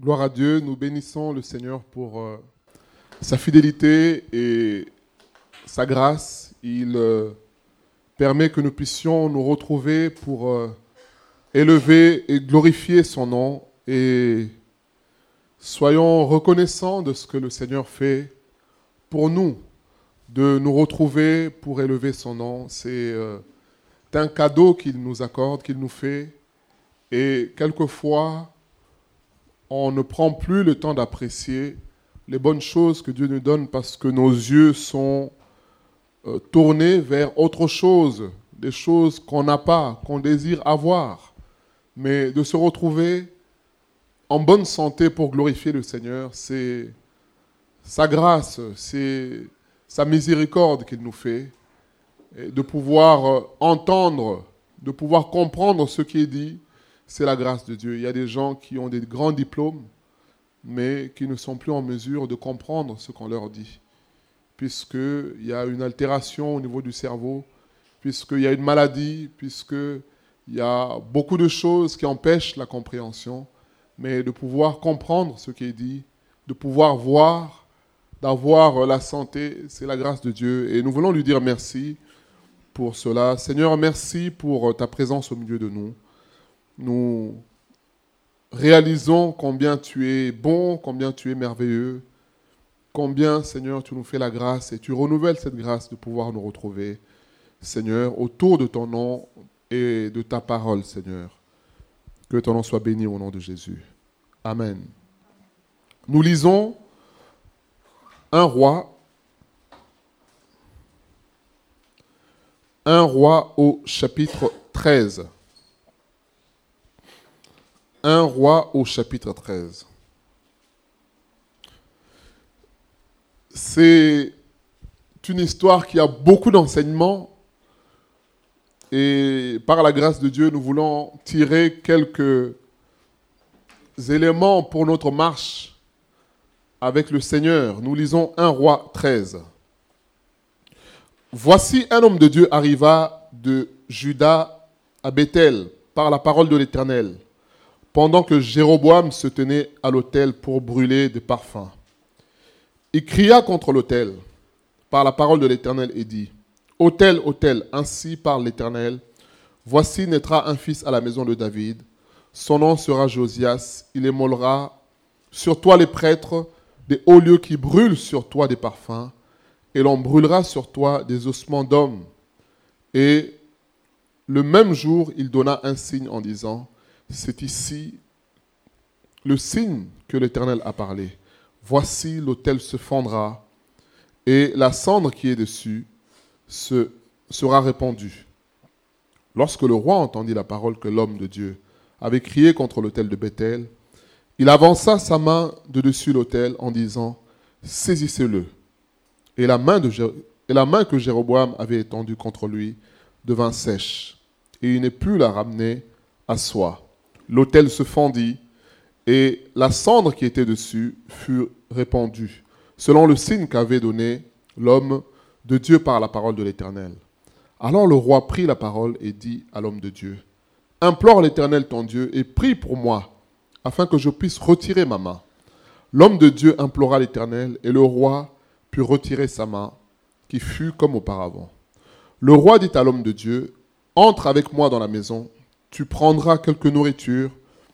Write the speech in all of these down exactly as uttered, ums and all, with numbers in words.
Gloire à Dieu, nous bénissons le Seigneur pour euh, sa fidélité et sa grâce. Il euh, permet que nous puissions nous retrouver pour euh, élever et glorifier son nom. Et soyons reconnaissants de ce que le Seigneur fait pour nous, de nous retrouver pour élever son nom. C'est euh, un cadeau qu'il nous accorde, qu'il nous fait. Et quelquefois, on ne prend plus le temps d'apprécier les bonnes choses que Dieu nous donne parce que nos yeux sont euh, tournés vers autre chose, des choses qu'on n'a pas, qu'on désire avoir. Mais de se retrouver en bonne santé pour glorifier le Seigneur, c'est sa grâce, c'est sa miséricorde qu'il nous fait. Et de pouvoir euh, entendre, de pouvoir comprendre ce qui est dit, c'est la grâce de Dieu. Il y a des gens qui ont des grands diplômes, mais qui ne sont plus en mesure de comprendre ce qu'on leur dit, puisqu'il y a une altération au niveau du cerveau, puisqu'il y a une maladie, puisqu'il y a beaucoup de choses qui empêchent la compréhension, mais de pouvoir comprendre ce qui est dit, de pouvoir voir, d'avoir la santé, c'est la grâce de Dieu. Et nous voulons lui dire merci pour cela. Seigneur, merci pour ta présence au milieu de nous. Nous réalisons combien tu es bon, combien tu es merveilleux, combien, Seigneur, tu nous fais la grâce et tu renouvelles cette grâce de pouvoir nous retrouver, Seigneur, autour de ton nom et de ta parole, Seigneur. Que ton nom soit béni au nom de Jésus. Amen. Nous lisons un roi, un roi au chapitre treize. Un roi au chapitre treize. C'est une histoire qui a beaucoup d'enseignements et par la grâce de Dieu, nous voulons tirer quelques éléments pour notre marche avec le Seigneur. Nous lisons un roi treize. Voici un homme de Dieu arriva de Juda à Béthel par la parole de l'Éternel, pendant que Jéroboam se tenait à l'autel pour brûler des parfums. Il cria contre l'autel par la parole de l'Éternel et dit : Autel, autel, ainsi parle l'Éternel, voici naîtra un fils à la maison de David, son nom sera Josias, il émolera sur toi les prêtres des hauts lieux qui brûlent sur toi des parfums, et l'on brûlera sur toi des ossements d'hommes. Et le même jour, il donna un signe en disant : C'est ici le signe que l'Éternel a parlé. Voici l'autel se fendra et la cendre qui est dessus se, sera répandue. Lorsque le roi entendit la parole que l'homme de Dieu avait crié contre l'autel de Béthel, il avança sa main de dessus l'autel en disant : Saisissez-le. Et la main, de, et la main que Jéroboam avait étendue contre lui devint sèche, et il ne put la ramener à soi. L'autel se fendit, et la cendre qui était dessus fut répandue, selon le signe qu'avait donné l'homme de Dieu par la parole de l'Éternel. Alors le roi prit la parole et dit à l'homme de Dieu : Implore l'Éternel ton Dieu et prie pour moi, afin que je puisse retirer ma main. L'homme de Dieu implora l'Éternel, et le roi put retirer sa main, qui fut comme auparavant. Le roi dit à l'homme de Dieu : Entre avec moi dans la maison, tu prendras quelque nourriture,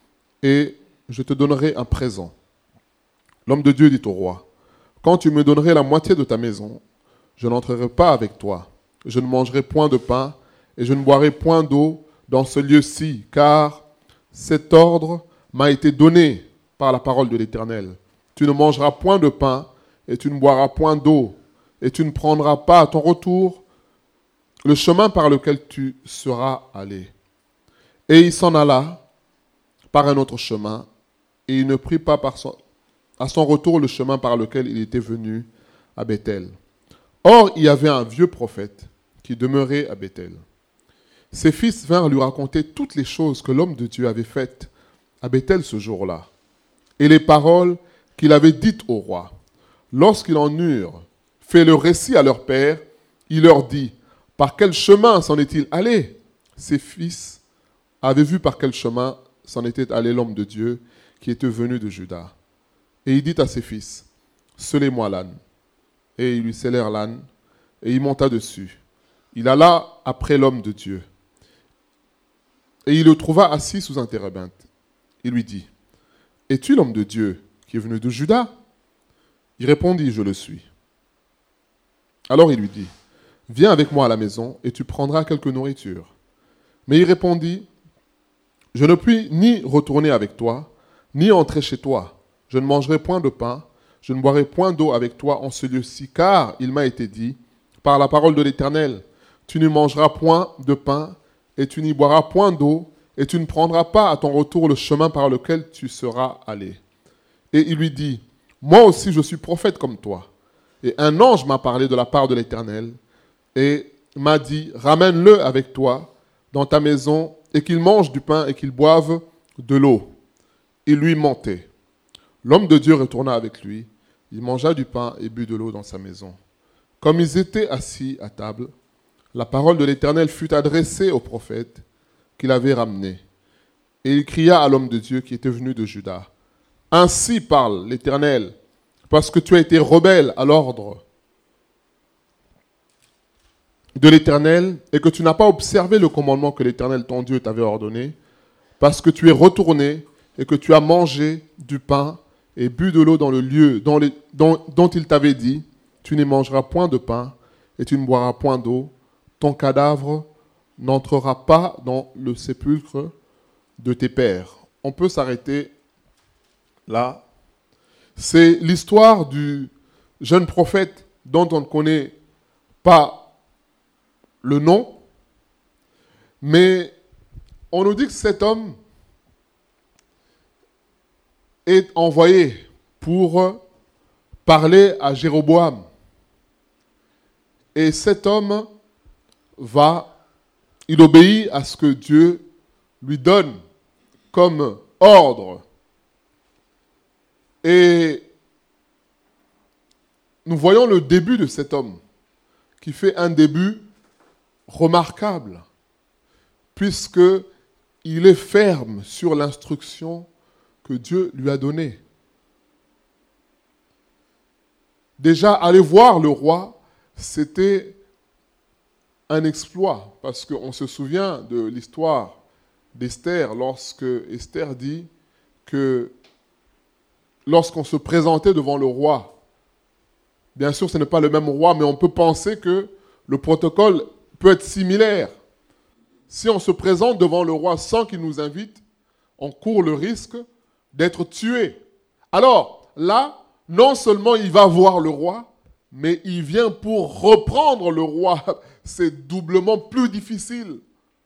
et je te donnerai un présent. L'homme de Dieu dit au roi : Quand tu me donnerais la moitié de ta maison, je n'entrerai pas avec toi. Je ne mangerai point de pain, et je ne boirai point d'eau dans ce lieu-ci, car cet ordre m'a été donné par la parole de l'Éternel. Tu ne mangeras point de pain, et tu ne boiras point d'eau, et tu ne prendras pas à ton retour le chemin par lequel tu seras allé. Et il s'en alla par un autre chemin, et il ne prit pas par son, à son retour le chemin par lequel il était venu à Béthel. Or, il y avait un vieux prophète qui demeurait à Béthel. Ses fils vinrent lui raconter toutes les choses que l'homme de Dieu avait faites à Béthel ce jour-là, et les paroles qu'il avait dites au roi. Lorsqu'ils en eurent fait le récit à leur père, il leur dit : Par quel chemin s'en est-il allé ? Ses fils avaient vu par quel chemin s'en était allé l'homme de Dieu qui était venu de Juda. Et il dit à ses fils, scellez-moi l'âne. Et ils lui scellèrent l'âne, et il monta dessus. Il alla après l'homme de Dieu. Et il le trouva assis sous un térébinthe. Il lui dit, es-tu l'homme de Dieu qui est venu de Juda? Il répondit, je le suis. Alors il lui dit, viens avec moi à la maison et tu prendras quelque nourriture. Mais il répondit, je ne puis ni retourner avec toi, ni entrer chez toi. Je ne mangerai point de pain, je ne boirai point d'eau avec toi en ce lieu-ci, car il m'a été dit, par la parole de l'Éternel, tu ne mangeras point de pain, et tu n'y boiras point d'eau, et tu ne prendras pas à ton retour le chemin par lequel tu seras allé. Et il lui dit, moi aussi je suis prophète comme toi. Et un ange m'a parlé de la part de l'Éternel, et m'a dit, ramène-le avec toi dans ta maison, et qu'il mange du pain et qu'il boive de l'eau. Il lui mentait. L'homme de Dieu retourna avec lui, il mangea du pain et but de l'eau dans sa maison. Comme ils étaient assis à table, la parole de l'Éternel fut adressée au prophète qu'il avait ramené. Et il cria à l'homme de Dieu qui était venu de Juda. Ainsi parle l'Éternel, parce que tu as été rebelle à l'ordre de l'Éternel et que tu n'as pas observé le commandement que l'Éternel ton Dieu t'avait ordonné, parce que tu es retourné et que tu as mangé du pain et bu de l'eau dans le lieu dont, les, dont, dont il t'avait dit, tu ne mangeras point de pain et tu ne boiras point d'eau, ton cadavre n'entrera pas dans le sépulcre de tes pères. On peut s'arrêter là. C'est l'histoire du jeune prophète dont on ne connaît pas le nom, mais on nous dit que cet homme est envoyé pour parler à Jéroboam. Et cet homme va, il obéit à ce que Dieu lui donne comme ordre. Et nous voyons le début de cet homme qui fait un début remarquable, puisqu'il est ferme sur l'instruction que Dieu lui a donnée. Déjà, aller voir le roi, c'était un exploit, parce qu'on se souvient de l'histoire d'Esther, lorsque Esther dit que lorsqu'on se présentait devant le roi, bien sûr ce n'est pas le même roi, mais on peut penser que le protocole peut être similaire. Si on se présente devant le roi sans qu'il nous invite, on court le risque d'être tué. Alors là, non seulement il va voir le roi, mais il vient pour reprendre le roi. C'est doublement plus difficile.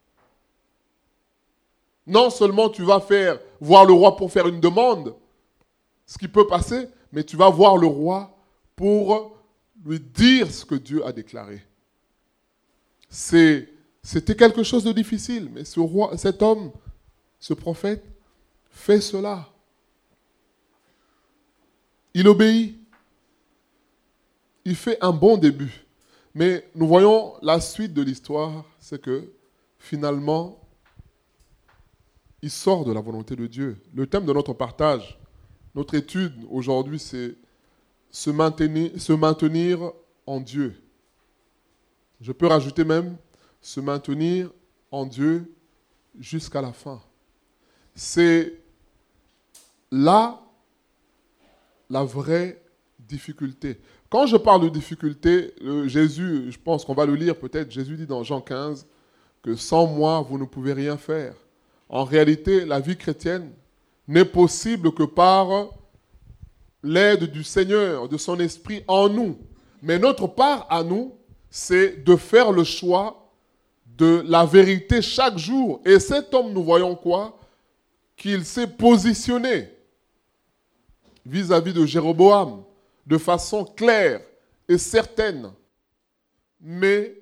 Non seulement tu vas faire voir le roi pour faire une demande, ce qui peut passer, mais tu vas voir le roi pour lui dire ce que Dieu a déclaré. C'est, c'était quelque chose de difficile, mais ce roi, cet homme, ce prophète, fait cela. Il obéit. Il fait un bon début. Mais nous voyons la suite de l'histoire, c'est que finalement, il sort de la volonté de Dieu. Le thème de notre partage, notre étude aujourd'hui, c'est se maintenir, se maintenir en Dieu. Je peux rajouter même se maintenir en Dieu jusqu'à la fin. C'est là la vraie difficulté. Quand je parle de difficulté, euh, Jésus, je pense qu'on va le lire peut-être, Jésus dit dans Jean quinze que sans moi, vous ne pouvez rien faire. En réalité, la vie chrétienne n'est possible que par l'aide du Seigneur, de son esprit en nous. Mais notre part à nous, c'est de faire le choix de la vérité chaque jour. Et cet homme, nous voyons quoi? Qu'il s'est positionné vis-à-vis de Jéroboam de façon claire et certaine. Mais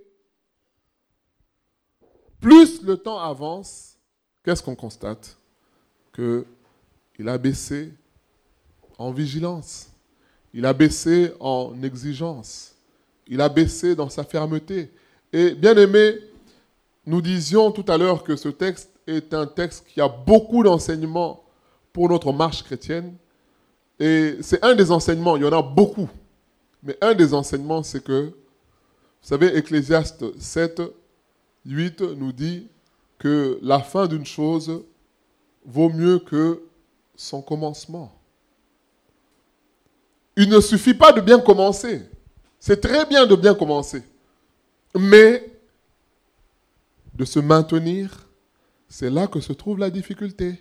plus le temps avance, qu'est-ce qu'on constate? Qu'il a baissé en vigilance, il a baissé en exigence, il a baissé dans sa fermeté. Et bien aimé, nous disions tout à l'heure que ce texte est un texte qui a beaucoup d'enseignements pour notre marche chrétienne. Et c'est un des enseignements, il y en a beaucoup. Mais un des enseignements, c'est que, vous savez, Ecclésiaste sept, huit nous dit que la fin d'une chose vaut mieux que son commencement. Il ne suffit pas de bien commencer. C'est très bien de bien commencer. Mais de se maintenir, c'est là que se trouve la difficulté.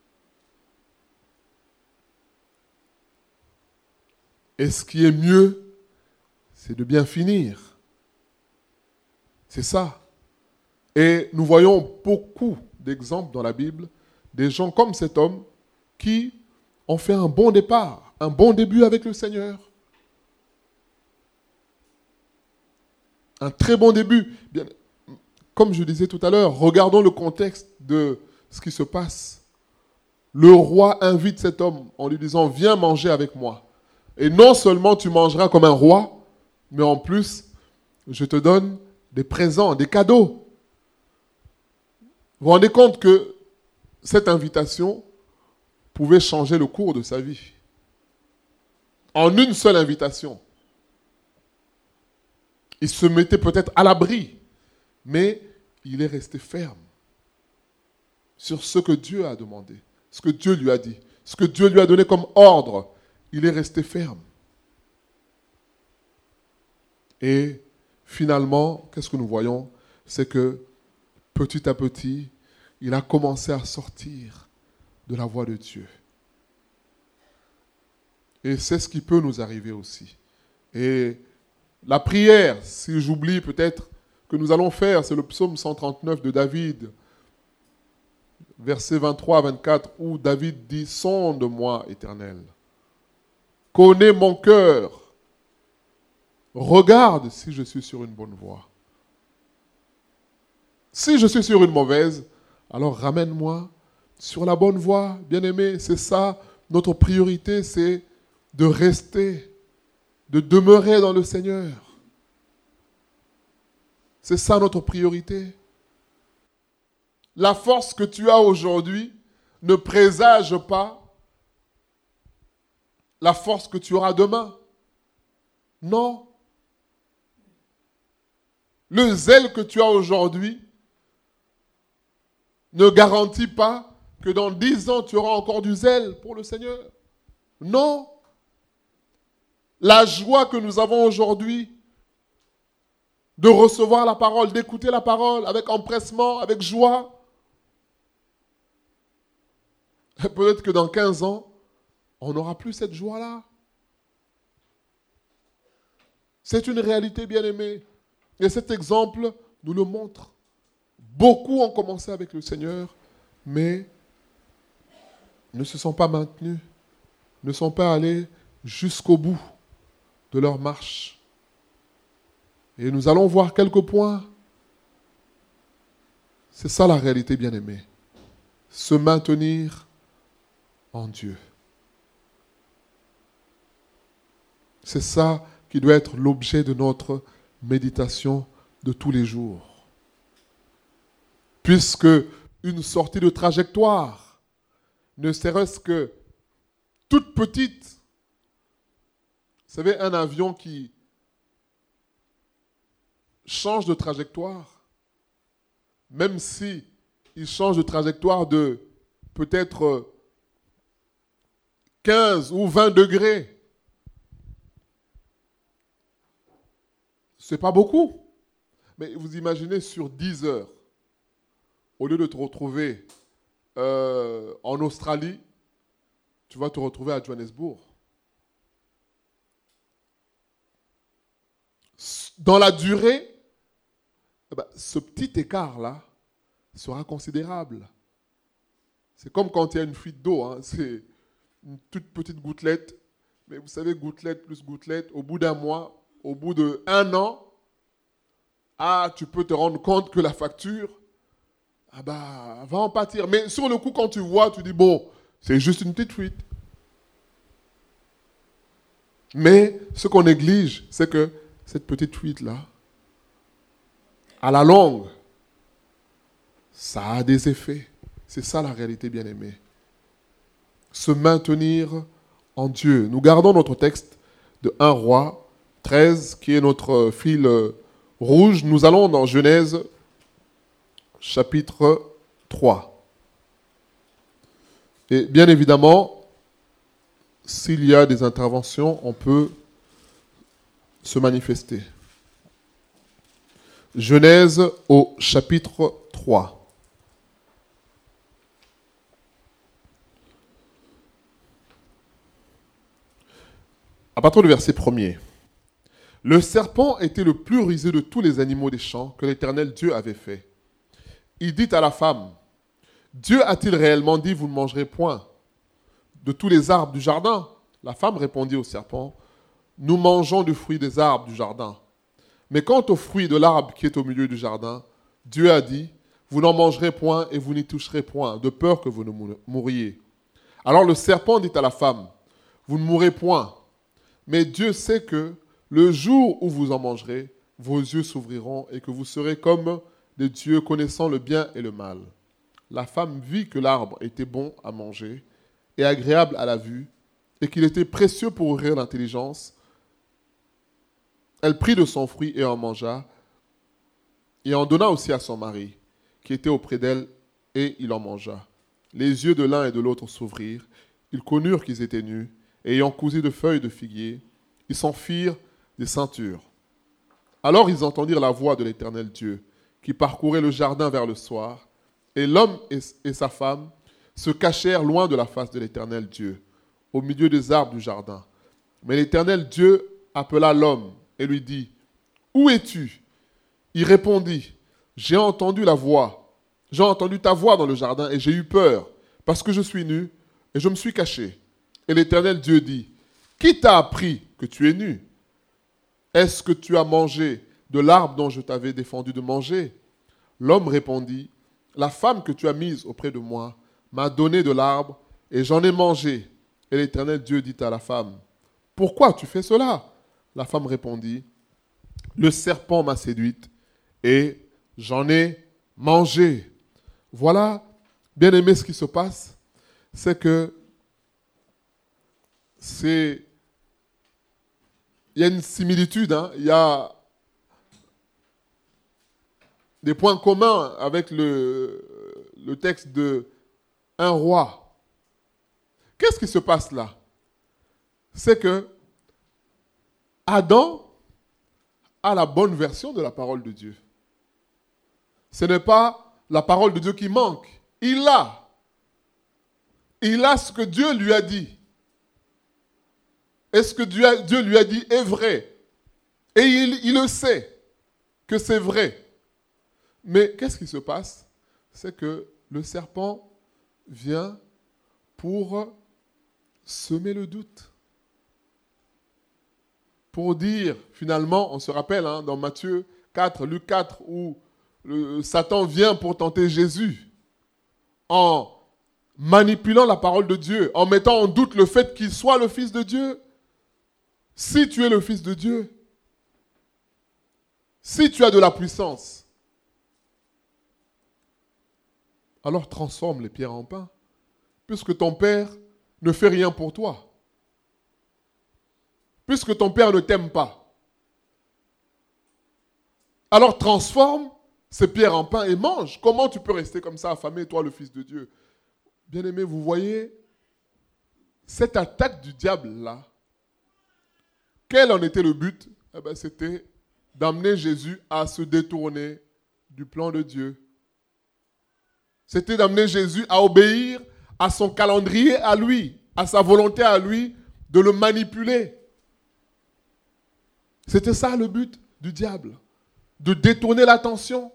Et ce qui est mieux, c'est de bien finir. C'est ça. Et nous voyons beaucoup d'exemples dans la Bible, des gens comme cet homme qui ont fait un bon départ, un bon début avec le Seigneur. Un très bon début. Bien, comme je disais tout à l'heure, regardons le contexte de ce qui se passe. Le roi invite cet homme en lui disant « Viens manger avec moi. Et non seulement tu mangeras comme un roi, mais en plus, je te donne des présents, des cadeaux. » Vous vous rendez compte que cette invitation pouvait changer le cours de sa vie. En une seule invitation. Il se mettait peut-être à l'abri, mais il est resté ferme sur ce que Dieu a demandé, ce que Dieu lui a dit, ce que Dieu lui a donné comme ordre. Il est resté ferme. Et finalement, qu'est-ce que nous voyons? C'est que petit à petit, il a commencé à sortir de la voie de Dieu. Et c'est ce qui peut nous arriver aussi. Et la prière, si j'oublie peut-être que nous allons faire, c'est le psaume cent trente-neuf de David, versets vingt-trois à vingt-quatre, où David dit « Sonde-moi, Éternel, connais mon cœur, regarde si je suis sur une bonne voie. Si je suis sur une mauvaise, alors ramène-moi sur la bonne voie, bien-aimé. » C'est ça, notre priorité, c'est de rester, de demeurer dans le Seigneur. C'est ça notre priorité. La force que tu as aujourd'hui ne présage pas la force que tu auras demain. Non. Le zèle que tu as aujourd'hui ne garantit pas que dans dix ans tu auras encore du zèle pour le Seigneur. Non. La joie que nous avons aujourd'hui de recevoir la parole, d'écouter la parole avec empressement, avec joie. Peut-être que dans quinze ans, on n'aura plus cette joie-là. C'est une réalité, bien-aimée. Et cet exemple nous le montre. Beaucoup ont commencé avec le Seigneur, mais ne se sont pas maintenus, ne sont pas allés jusqu'au bout de leur marche. Et nous allons voir quelques points. C'est ça la réalité, bien-aimée. Se maintenir en Dieu. C'est ça qui doit être l'objet de notre méditation de tous les jours. Puisque une sortie de trajectoire, ne serait-ce que toute petite, vous savez, un avion qui change de trajectoire, même si il change de trajectoire de peut-être quinze ou vingt degrés, c'est pas beaucoup. Mais vous imaginez sur dix heures, au lieu de te retrouver euh, en Australie, tu vas te retrouver à Johannesburg. Dans la durée, eh ben, ce petit écart-là sera considérable. C'est comme quand il y a une fuite d'eau, hein, c'est une toute petite gouttelette, mais vous savez, gouttelette plus gouttelette, au bout d'un mois, au bout d'un an, ah, tu peux te rendre compte que la facture, ah bah, va en pâtir. Mais sur le coup, quand tu vois, tu dis, bon, c'est juste une petite fuite. Mais ce qu'on néglige, c'est que cette petite fuite-là, à la longue, ça a des effets. C'est ça la réalité, bien-aimée. se maintenir en Dieu. Nous gardons notre texte de premier Roi treize, qui est notre fil rouge. Nous allons dans Genèse chapitre trois. Et bien évidemment, s'il y a des interventions, on peut se manifester. Genèse au chapitre trois. À partir du verset premier. Le serpent était le plus rusé de tous les animaux des champs que l'Éternel Dieu avait fait. Il dit à la femme, Dieu a-t-il réellement dit, vous ne mangerez point de tous les arbres du jardin? La femme répondit au serpent, nous mangeons du fruit des arbres du jardin. Mais quant au fruit de l'arbre qui est au milieu du jardin, Dieu a dit, vous n'en mangerez point et vous n'y toucherez point, de peur que vous ne mouriez. Alors le serpent dit à la femme, vous ne mourrez point. Mais Dieu sait que le jour où vous en mangerez, vos yeux s'ouvriront et que vous serez comme des dieux connaissant le bien et le mal. La femme vit que l'arbre était bon à manger et agréable à la vue et qu'il était précieux pour ouvrir l'intelligence. Elle prit de son fruit et en mangea et en donna aussi à son mari qui était auprès d'elle et il en mangea. Les yeux de l'un et de l'autre s'ouvrirent. Ils connurent qu'ils étaient nus. Et ayant cousu de feuilles de figuier, ils s'en firent des ceintures. Alors ils entendirent la voix de l'Éternel Dieu, qui parcourait le jardin vers le soir, et l'homme et sa femme se cachèrent loin de la face de l'Éternel Dieu, au milieu des arbres du jardin. Mais l'Éternel Dieu appela l'homme et lui dit, « Où es-tu » Il répondit, « J'ai entendu la voix, j'ai entendu ta voix dans le jardin et j'ai eu peur, parce que je suis nu et je me suis caché. » Et l'Éternel Dieu dit, « Qui t'a appris que tu es nu? Est-ce que tu as mangé de l'arbre dont je t'avais défendu de manger ?» L'homme répondit, « La femme que tu as mise auprès de moi m'a donné de l'arbre et j'en ai mangé. » Et l'Éternel Dieu dit à la femme, « Pourquoi tu fais cela ?» La femme répondit, « Le serpent m'a séduite et j'en ai mangé. » Voilà, bien aimé, ce qui se passe, c'est que c'est, il y a une similitude, hein? Il y a des points communs avec le, le texte de un roi. Qu'est-ce qui se passe là? C'est que Adam a la bonne version de la parole de Dieu. Ce n'est pas la parole de Dieu qui manque. Il l'a. Il a ce que Dieu lui a dit. Et ce que Dieu, Dieu lui a dit est vrai. Et il, il le sait que c'est vrai. Mais qu'est-ce qui se passe? C'est que le serpent vient pour semer le doute. Pour dire, finalement, on se rappelle hein, dans Matthieu quatre, Luc quatre, où le, Satan vient pour tenter Jésus en manipulant la parole de Dieu, en mettant en doute le fait qu'il soit le Fils de Dieu. Si tu es le Fils de Dieu, si tu as de la puissance, alors transforme les pierres en pain, puisque ton Père ne fait rien pour toi, puisque ton Père ne t'aime pas. Alors transforme ces pierres en pain et mange. Comment tu peux rester comme ça affamé, toi le Fils de Dieu? Bien-aimé, vous voyez, cette attaque du diable-là, quel en était le but? Eh bien, c'était d'amener Jésus à se détourner du plan de Dieu. C'était d'amener Jésus à obéir à son calendrier à lui, à sa volonté à lui, de le manipuler. C'était ça le but du diable, de détourner l'attention.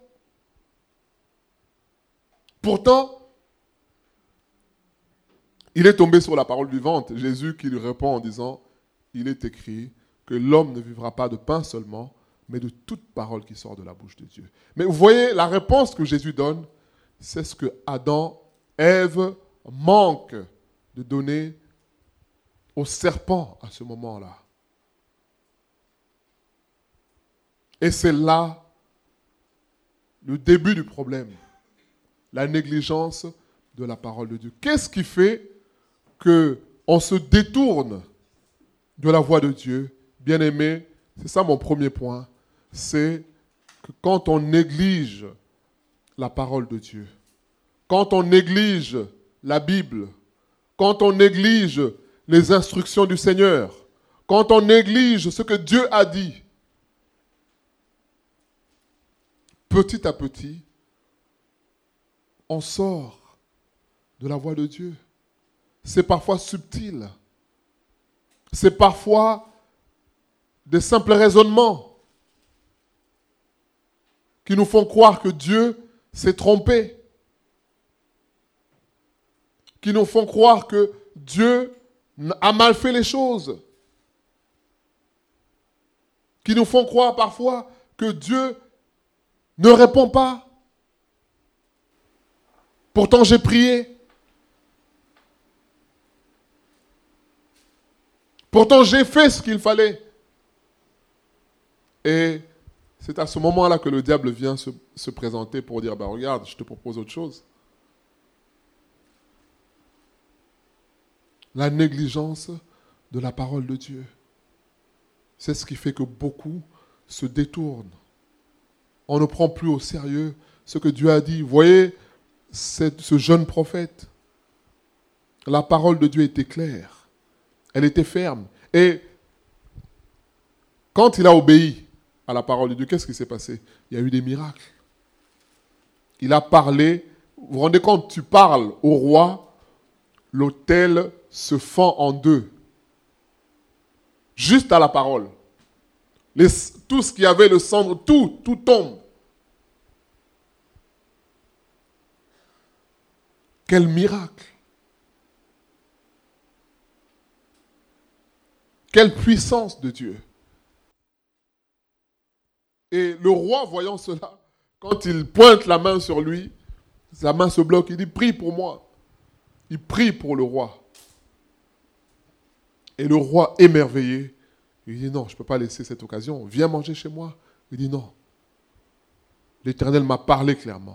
Pourtant, il est tombé sur la parole vivante. Jésus qui lui répond en disant, il est écrit que l'homme ne vivra pas de pain seulement, mais de toute parole qui sort de la bouche de Dieu. Mais vous voyez, la réponse que Jésus donne, c'est ce que Adam, Ève manquent de donner au serpent à ce moment-là. Et c'est là le début du problème, la négligence de la parole de Dieu. Qu'est-ce qui fait qu'on se détourne de la voie de Dieu, bien aimé, c'est ça mon premier point, c'est que quand on néglige la parole de Dieu, quand on néglige la Bible, quand on néglige les instructions du Seigneur, quand on néglige ce que Dieu a dit, petit à petit, on sort de la voie de Dieu. C'est parfois subtil. C'est parfois des simples raisonnements qui nous font croire que Dieu s'est trompé, qui nous font croire que Dieu a mal fait les choses, qui nous font croire parfois que Dieu ne répond pas. Pourtant, j'ai prié. Pourtant, j'ai fait ce qu'il fallait. Et c'est à ce moment-là que le diable vient se, se présenter pour dire, bah, regarde, je te propose autre chose. La négligence de la parole de Dieu. C'est ce qui fait que beaucoup se détournent. On ne prend plus au sérieux ce que Dieu a dit. Vous voyez, cette, ce jeune prophète, la parole de Dieu était claire. Elle était ferme. Et quand il a obéi à la parole de Dieu, qu'est-ce qui s'est passé? Il y a eu des miracles. Il a parlé. Vous vous rendez compte, tu parles au roi, l'autel se fend en deux. Juste à la parole. Les, tout ce qui avait le cendre, tout, tout tombe. Quel miracle! Quelle puissance de Dieu! Et le roi, voyant cela, quand il pointe la main sur lui, sa main se bloque, il dit, prie pour moi. Il prie pour le roi. Et le roi, émerveillé, il dit, non, je ne peux pas laisser cette occasion. Viens manger chez moi. Il dit, non. L'Éternel m'a parlé clairement.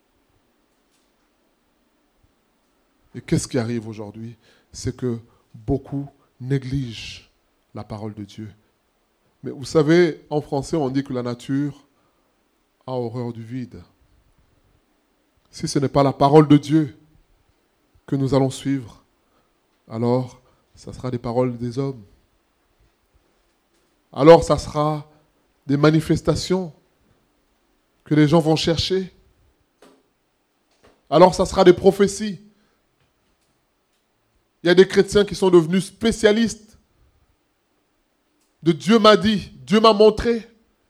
Et qu'est-ce qui arrive aujourd'hui? C'est que beaucoup négligent la parole de Dieu. Mais vous savez, en français, on dit que la nature a horreur du vide. Si ce n'est pas la parole de Dieu que nous allons suivre, alors ça sera des paroles des hommes. Alors ça sera des manifestations que les gens vont chercher. Alors ça sera des prophéties. Il y a des chrétiens qui sont devenus spécialistes de Dieu m'a dit, Dieu m'a montré.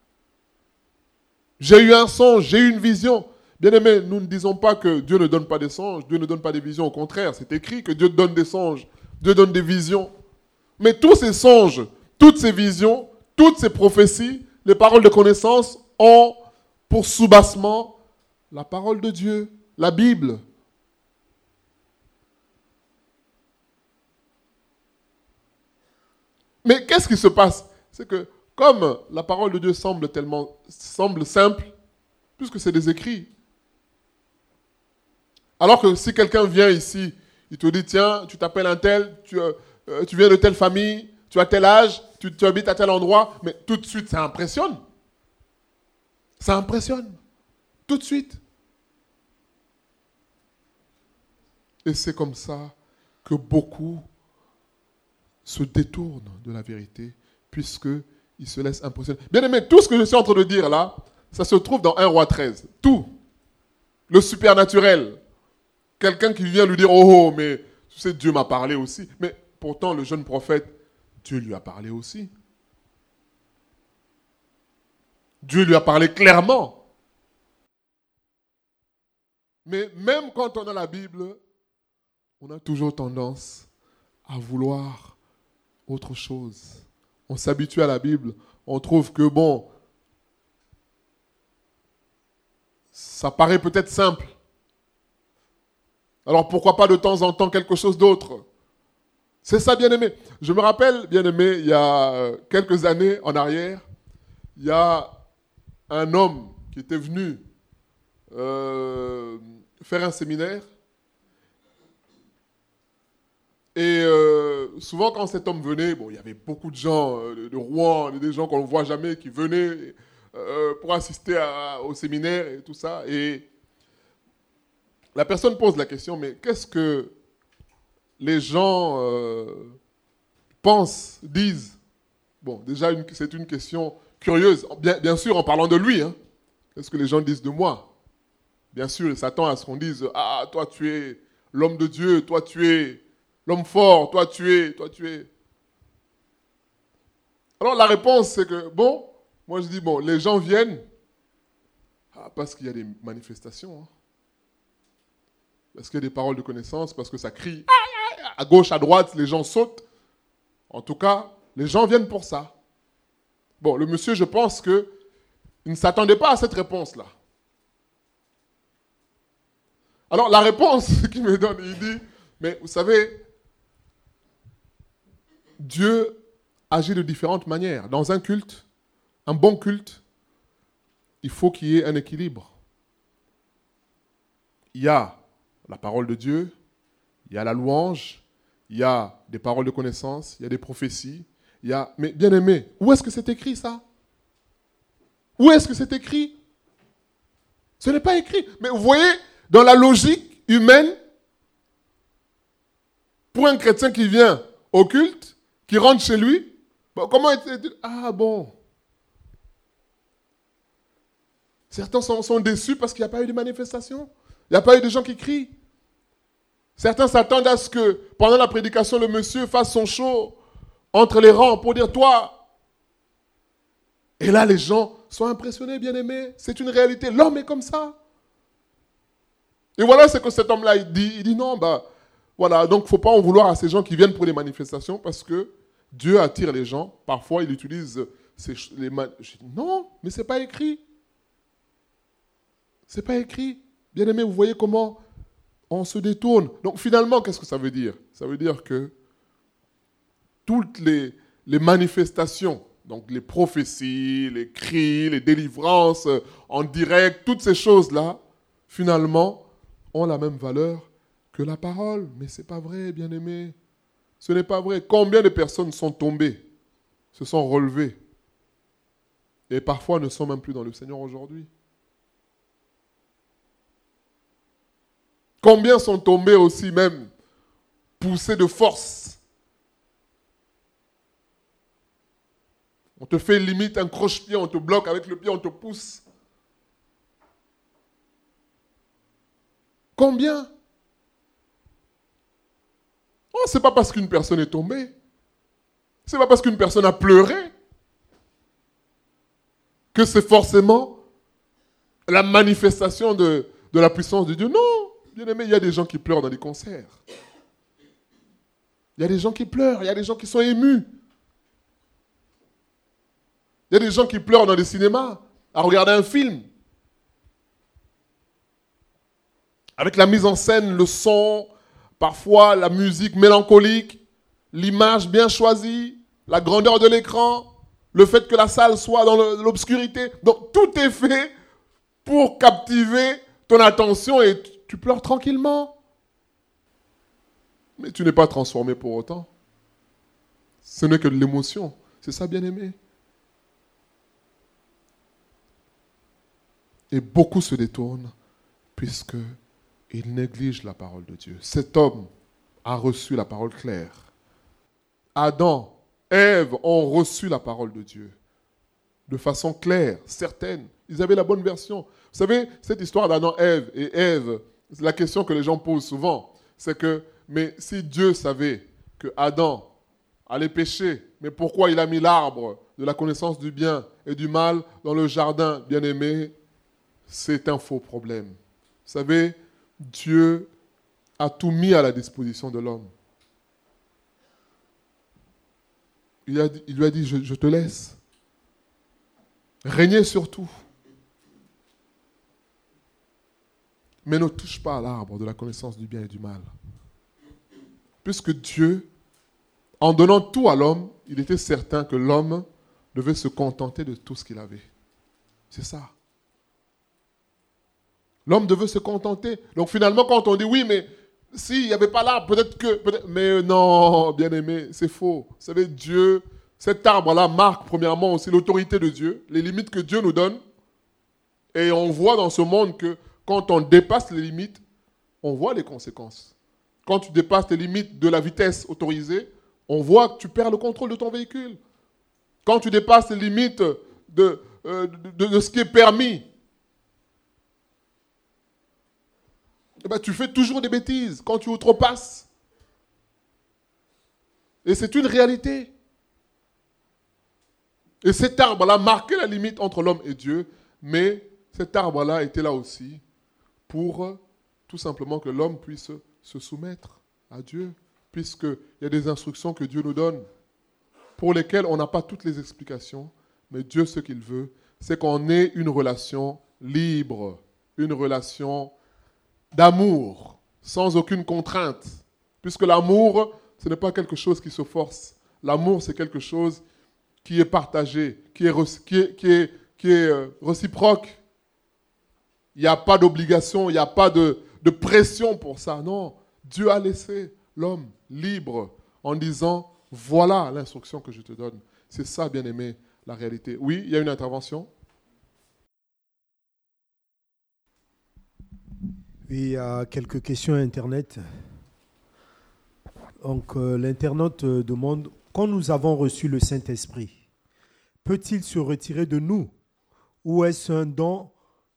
J'ai eu un songe, j'ai eu une vision. Bien aimé, nous ne disons pas que Dieu ne donne pas des songes, Dieu ne donne pas des visions. Au contraire, c'est écrit que Dieu donne des songes, Dieu donne des visions. Mais tous ces songes, toutes ces visions, toutes ces prophéties, les paroles de connaissance ont pour soubassement la parole de Dieu, la Bible. Mais qu'est-ce qui se passe? C'est que comme la parole de Dieu semble tellement semble simple, puisque c'est des écrits, alors que si quelqu'un vient ici, il te dit, tiens, tu t'appelles un tel, tu, euh, tu viens de telle famille, tu as tel âge, tu, tu habites à tel endroit, mais tout de suite, ça impressionne. Ça impressionne. Tout de suite. Et c'est comme ça que beaucoup se détournent de la vérité, puisqu'ils se laissent impressionner. Bien aimé, tout ce que je suis en train de dire là, ça se trouve dans un roi treize. Tout. Le supernaturel. Quelqu'un qui vient lui dire, oh, oh, mais tu sais, Dieu m'a parlé aussi. Mais pourtant, le jeune prophète, Dieu lui a parlé aussi. Dieu lui a parlé clairement. Mais même quand on a la Bible, on a toujours tendance à vouloir autre chose. On s'habitue à la Bible, on trouve que bon, ça paraît peut-être simple. Alors pourquoi pas de temps en temps quelque chose d'autre? C'est ça, bien-aimé. Je me rappelle, bien-aimé, il y a quelques années en arrière, il y a un homme qui était venu euh, faire un séminaire. Et euh, souvent, quand cet homme venait, bon, il y avait beaucoup de gens euh, de, de Rouen, des gens qu'on ne voit jamais, qui venaient euh, pour assister à- au séminaire et tout ça. Et la personne pose la question, mais qu'est-ce que les gens euh, pensent, disent? Bon, déjà, une- c'est une question curieuse. Bien, bien sûr, en parlant de lui, hein. Qu'est-ce que les gens disent de moi? Bien sûr, il s'attend à ce qu'on dise, ah, toi, tu es l'homme de Dieu, toi, tu es l'homme fort, toi, tu es, toi, tu es. Alors, la réponse, c'est que, bon, moi, je dis, bon, les gens viennent ah, parce qu'il y a des manifestations, hein. Parce qu'il y a des paroles de connaissance, parce que ça crie à gauche, à droite, les gens sautent. En tout cas, les gens viennent pour ça. Bon, le monsieur, je pense qu'il ne s'attendait pas à cette réponse-là. Alors, la réponse qu'il me donne, il dit, mais vous savez, Dieu agit de différentes manières. Dans un culte, un bon culte, il faut qu'il y ait un équilibre. Il y a la parole de Dieu, il y a la louange, il y a des paroles de connaissance, il y a des prophéties, il y a... Mais bien aimé, où est-ce que c'est écrit ça? Où est-ce que c'est écrit? Ce n'est pas écrit. Mais vous voyez, dans la logique humaine, pour un chrétien qui vient au culte, qui rentre chez lui, bon, comment est-il? Ah bon. Certains sont, sont déçus parce qu'il n'y a pas eu de manifestation. Il n'y a pas eu de gens qui crient. Certains s'attendent à ce que pendant la prédication, le monsieur fasse son show entre les rangs pour dire toi. Et là, les gens sont impressionnés, bien aimés. C'est une réalité. L'homme est comme ça. Et voilà ce que cet homme-là il dit. Il dit non, bah voilà. Donc, il ne faut pas en vouloir à ces gens qui viennent pour les manifestations parce que Dieu attire les gens. Parfois, il utilise ces, les man... Je dis, non, mais ce n'est pas écrit. Ce n'est pas écrit. Bien aimé, vous voyez comment on se détourne. Donc finalement, qu'est-ce que ça veut dire? Ça veut dire que toutes les, les manifestations, donc les prophéties, les cris, les délivrances en direct, toutes ces choses-là, finalement, ont la même valeur que la parole. Mais ce n'est pas vrai, bien aimé. Ce n'est pas vrai. Combien de personnes sont tombées, se sont relevées, et parfois ne sont même plus dans le Seigneur aujourd'hui? Combien sont tombés aussi même, poussés de force? On te fait limite un croche-pied, on te bloque avec le pied, on te pousse. Combien? Oh, ce n'est pas parce qu'une personne est tombée. Ce n'est pas parce qu'une personne a pleuré que c'est forcément la manifestation de, de la puissance de Dieu. Non, bien aimé, il y a des gens qui pleurent dans des concerts. Il y a des gens qui pleurent, il y a des gens qui sont émus. Il y a des gens qui pleurent dans des cinémas à regarder un film. Avec la mise en scène, le son, parfois la musique mélancolique, l'image bien choisie, la grandeur de l'écran, le fait que la salle soit dans le- l'obscurité. Donc tout est fait pour captiver ton attention et tu, tu pleures tranquillement. Mais tu n'es pas transformé pour autant. Ce n'est que de l'émotion. C'est ça, bien-aimé. Et beaucoup se détournent puisqu'ils négligent la parole de Dieu. Cet homme a reçu la parole claire. Adam, Ève ont reçu la parole de Dieu de façon claire, certaine. Ils avaient la bonne version. Vous savez, cette histoire d'Adam, Ève et Ève, la question que les gens posent souvent, c'est que, mais si Dieu savait que Adam allait pécher, mais pourquoi il a mis l'arbre de la connaissance du bien et du mal dans le jardin, bien-aimé? C'est un faux problème. Vous savez, Dieu a tout mis à la disposition de l'homme. Il, a, il lui a dit, je, je te laisse. Régnez sur tout. Mais ne touche pas à l'arbre de la connaissance du bien et du mal. Puisque Dieu, en donnant tout à l'homme, il était certain que l'homme devait se contenter de tout ce qu'il avait. C'est ça. L'homme devait se contenter. Donc finalement, quand on dit oui, mais s'il n'y avait pas l'arbre, peut-être que... Peut-être, mais non, bien-aimé, c'est faux. Vous savez, Dieu, cet arbre-là marque premièrement aussi l'autorité de Dieu, les limites que Dieu nous donne. Et on voit dans ce monde que quand on dépasse les limites, on voit les conséquences. Quand tu dépasses les limites de la vitesse autorisée, on voit que tu perds le contrôle de ton véhicule. Quand tu dépasses les limites de, euh, de, de ce qui est permis, eh ben, tu fais toujours des bêtises quand tu outrepasses. Et c'est une réalité. Et cet arbre-là marquait la limite entre l'homme et Dieu, mais cet arbre-là était là aussi pour tout simplement que l'homme puisse se soumettre à Dieu, puisqu'il y a des instructions que Dieu nous donne, pour lesquelles on n'a pas toutes les explications, mais Dieu, ce qu'il veut, c'est qu'on ait une relation libre, une relation d'amour, sans aucune contrainte, puisque l'amour, ce n'est pas quelque chose qui se force. L'amour, c'est quelque chose qui est partagé, qui est, qui est, qui est, qui est réciproque. Il n'y a pas d'obligation, il n'y a pas de, de pression pour ça. Non, Dieu a laissé l'homme libre en disant, voilà l'instruction que je te donne. C'est ça, bien-aimé, la réalité. Oui, il y a une intervention. Oui, il y a quelques questions Internet. Donc, euh, l'internaute euh, demande, quand nous avons reçu le Saint-Esprit, peut-il se retirer de nous? Ou est-ce un don,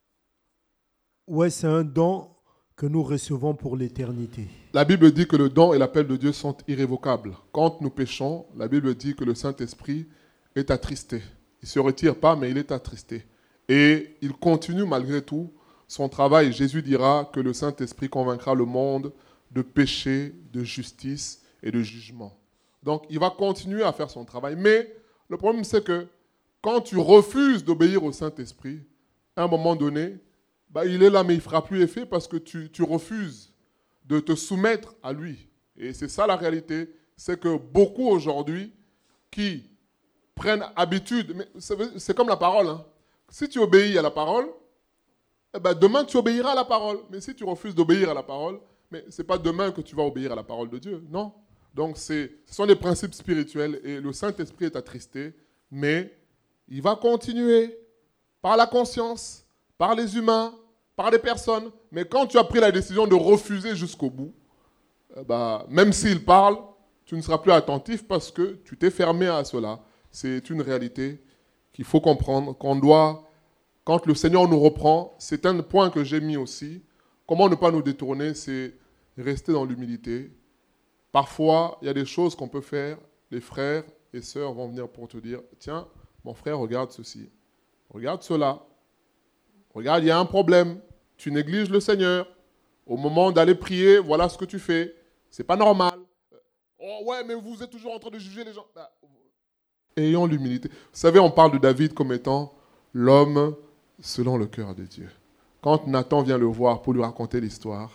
ou est-ce un don que nous recevons pour l'éternité? La Bible dit que le don et l'appel de Dieu sont irrévocables. Quand nous péchons, la Bible dit que le Saint-Esprit est attristé. Il ne se retire pas, mais il est attristé. Et il continue malgré tout son travail. Jésus dira que le Saint-Esprit convaincra le monde de péché, de justice et de jugement. Donc, il va continuer à faire son travail. Mais le problème, c'est que quand tu refuses d'obéir au Saint-Esprit, à un moment donné, bah, il est là, mais il ne fera plus effet parce que tu, tu refuses de te soumettre à lui. Et c'est ça la réalité. C'est que beaucoup aujourd'hui qui prennent habitude, mais c'est comme la parole. Hein. Si tu obéis à la parole, eh ben demain tu obéiras à la parole. Mais si tu refuses d'obéir à la parole, mais ce n'est pas demain que tu vas obéir à la parole de Dieu. Non. Donc ce sont des principes spirituels et le Saint-Esprit est attristé, mais il va continuer par la conscience, par les humains, par les personnes. Mais quand tu as pris la décision de refuser jusqu'au bout, eh ben, même s'il parle, tu ne seras plus attentif parce que tu t'es fermé à cela. C'est une réalité qu'il faut comprendre, qu'on doit, quand le Seigneur nous reprend, c'est un point que j'ai mis aussi. Comment ne pas nous détourner, c'est rester dans l'humilité. Parfois, il y a des choses qu'on peut faire. Les frères et sœurs vont venir pour te dire, tiens, mon frère, regarde ceci, regarde cela. Regarde, il y a un problème. Tu négliges le Seigneur. Au moment d'aller prier, voilà ce que tu fais. C'est pas normal. Oh ouais, mais vous êtes toujours en train de juger les gens. Bah, ayons l'humilité. Vous savez, on parle de David comme étant l'homme selon le cœur de Dieu. Quand Nathan vient le voir pour lui raconter l'histoire,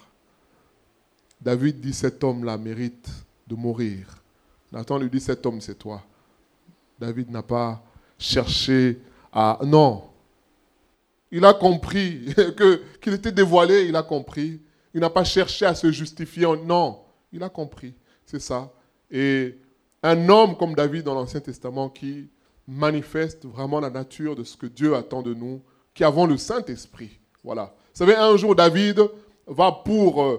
David dit, cet homme-là mérite de mourir. Nathan lui dit, cet homme, c'est toi. David n'a pas cherché à... Non. Il a compris que, qu'il était dévoilé, il a compris. Il n'a pas cherché à se justifier. Non, il a compris. C'est ça. Et un homme comme David dans l'Ancien Testament qui manifeste vraiment la nature de ce que Dieu attend de nous, qui avons le Saint-Esprit. Voilà. Vous savez, un jour, David va pour euh,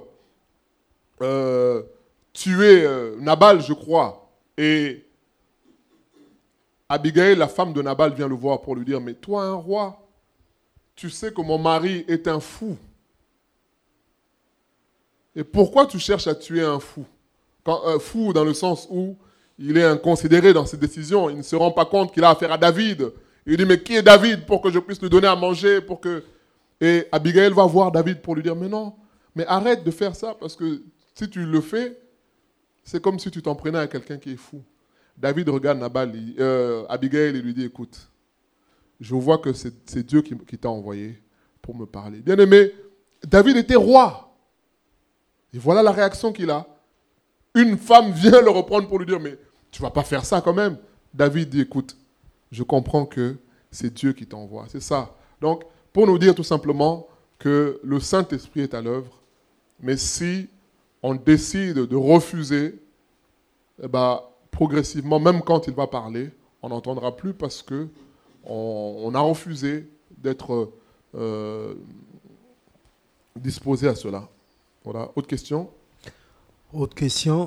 euh, tuer euh, Nabal, je crois. Et Abigail, la femme de Nabal, vient le voir pour lui dire, mais toi, un roi, tu sais que mon mari est un fou. Et pourquoi tu cherches à tuer un fou? Quand, un fou dans le sens où il est inconsidéré dans ses décisions. Il ne se rend pas compte qu'il a affaire à David. Il dit, mais qui est David pour que je puisse lui donner à manger pour que... Et Abigail va voir David pour lui dire, mais non, mais arrête de faire ça parce que si tu le fais, c'est comme si tu t'en prenais à quelqu'un qui est fou. David regarde Nabal, euh, Abigail et lui dit, écoute, je vois que c'est, c'est Dieu qui, qui t'a envoyé pour me parler. Bien aimé, David était roi. Et voilà la réaction qu'il a. Une femme vient le reprendre pour lui dire, mais tu ne vas pas faire ça quand même. David dit, écoute, je comprends que c'est Dieu qui t'envoie. C'est ça. Donc, pour nous dire tout simplement que le Saint-Esprit est à l'œuvre, mais si on décide de refuser, eh ben, progressivement, même quand il va parler, on n'entendra plus parce que on, on a refusé d'être euh, disposé à cela. Voilà. Autre question? Autre question.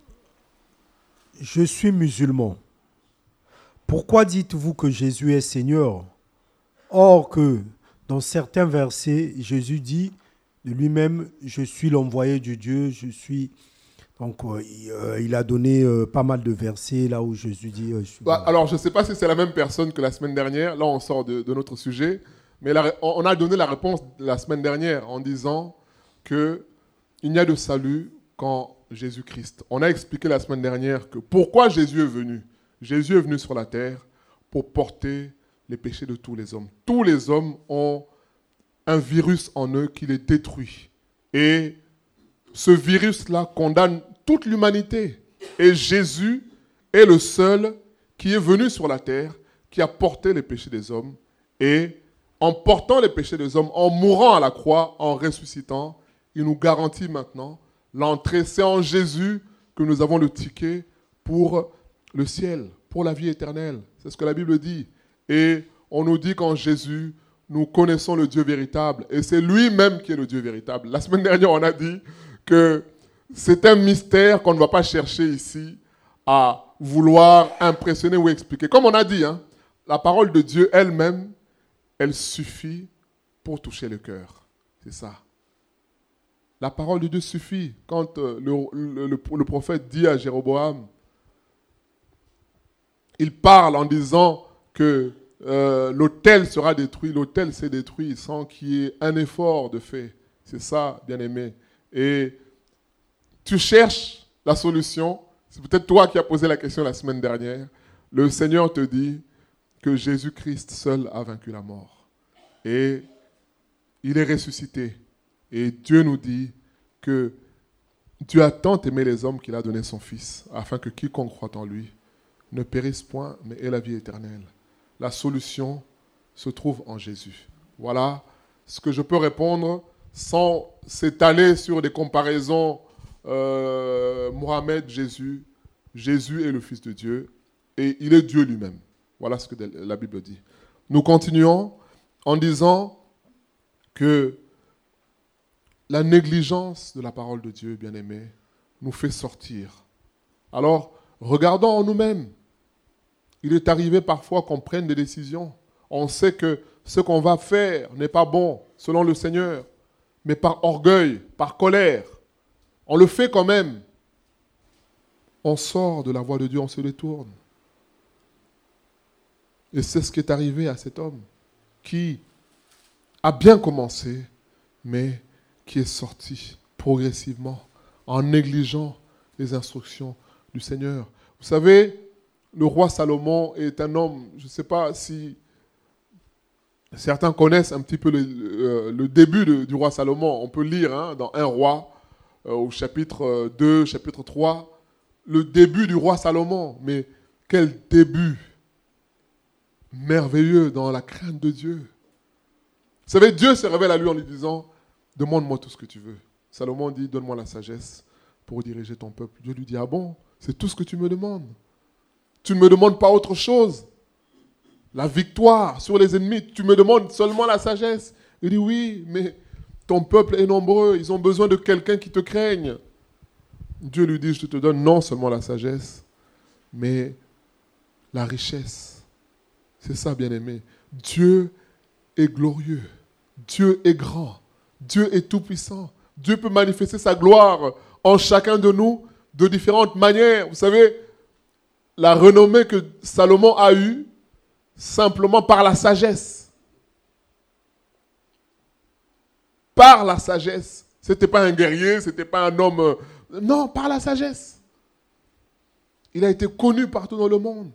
Je suis musulman. Pourquoi dites-vous que Jésus est Seigneur? Or que dans certains versets, Jésus dit de lui-même, je suis l'envoyé de Dieu, je suis... Donc, euh, il, euh, il a donné euh, pas mal de versets là où Jésus dit... Euh, je suis... Bah, alors, je ne sais pas si c'est la même personne que la semaine dernière. Là, on sort de, de notre sujet. Mais la, on a donné la réponse la semaine dernière en disant qu'il n'y a de salut qu'en Jésus-Christ. On a expliqué la semaine dernière que pourquoi Jésus est venu. Jésus est venu sur la terre pour porter les péchés de tous les hommes. Tous les hommes ont un virus en eux qui les détruit. Et ce virus-là condamne toute l'humanité. Et Jésus est le seul qui est venu sur la terre, qui a porté les péchés des hommes. Et en portant les péchés des hommes, en mourant à la croix, en ressuscitant, il nous garantit maintenant l'entrée. C'est en Jésus que nous avons le ticket pour le ciel, pour la vie éternelle. C'est ce que la Bible dit. Et on nous dit qu'en Jésus, nous connaissons le Dieu véritable. Et c'est lui-même qui est le Dieu véritable. La semaine dernière, on a dit que c'est un mystère qu'on ne va pas chercher ici à vouloir impressionner ou expliquer. Comme on a dit, hein, la parole de Dieu elle-même, elle suffit pour toucher le cœur. C'est ça. La parole de Dieu suffit. Quand euh, le, le, le, le prophète dit à Jéroboam, il parle en disant que euh, l'autel sera détruit. L'autel s'est détruit sans qu'il y ait un effort de fait. C'est ça, bien-aimé. Et tu cherches la solution. C'est peut-être toi qui as posé la question la semaine dernière. Le Seigneur te dit que Jésus-Christ seul a vaincu la mort. Et il est ressuscité. Et Dieu nous dit que Dieu a tant aimé les hommes qu'il a donné son Fils, afin que quiconque croit en lui ne périsse point, mais ait la vie éternelle. La solution se trouve en Jésus. Voilà ce que je peux répondre sans s'étaler sur des comparaisons euh, Mohamed, Jésus. Jésus est le Fils de Dieu et il est Dieu lui-même. Voilà ce que la Bible dit. Nous continuons en disant que la négligence de la parole de Dieu, bien-aimé, nous fait sortir. Alors, regardons en nous-mêmes. Il est arrivé parfois qu'on prenne des décisions. On sait que ce qu'on va faire n'est pas bon, selon le Seigneur, mais par orgueil, par colère. On le fait quand même. On sort de la voie de Dieu, on se détourne. Et c'est ce qui est arrivé à cet homme, qui a bien commencé, mais qui est sorti progressivement en négligeant les instructions du Seigneur. Vous savez, le roi Salomon est un homme, je ne sais pas si certains connaissent un petit peu le, le, le début de, du roi Salomon. On peut lire hein, dans un roi, euh, au chapitre deux, chapitre trois, le début du roi Salomon. Mais quel début merveilleux dans la crainte de Dieu. Vous savez, Dieu se révèle à lui en lui disant, demande-moi tout ce que tu veux. Salomon dit, donne-moi la sagesse pour diriger ton peuple. Dieu lui dit, ah bon, c'est tout ce que tu me demandes. Tu ne me demandes pas autre chose. La victoire sur les ennemis, tu me demandes seulement la sagesse. Il dit, oui, mais ton peuple est nombreux, ils ont besoin de quelqu'un qui te craigne. Dieu lui dit, je te donne non seulement la sagesse, mais la richesse. C'est ça, bien-aimé. Dieu est glorieux. Dieu est grand. Dieu est tout-puissant. Dieu peut manifester sa gloire en chacun de nous de différentes manières. Vous savez, la renommée que Salomon a eue, simplement par la sagesse. Par la sagesse. Ce n'était pas un guerrier, ce n'était pas un homme... Euh, non, par la sagesse. Il a été connu partout dans le monde.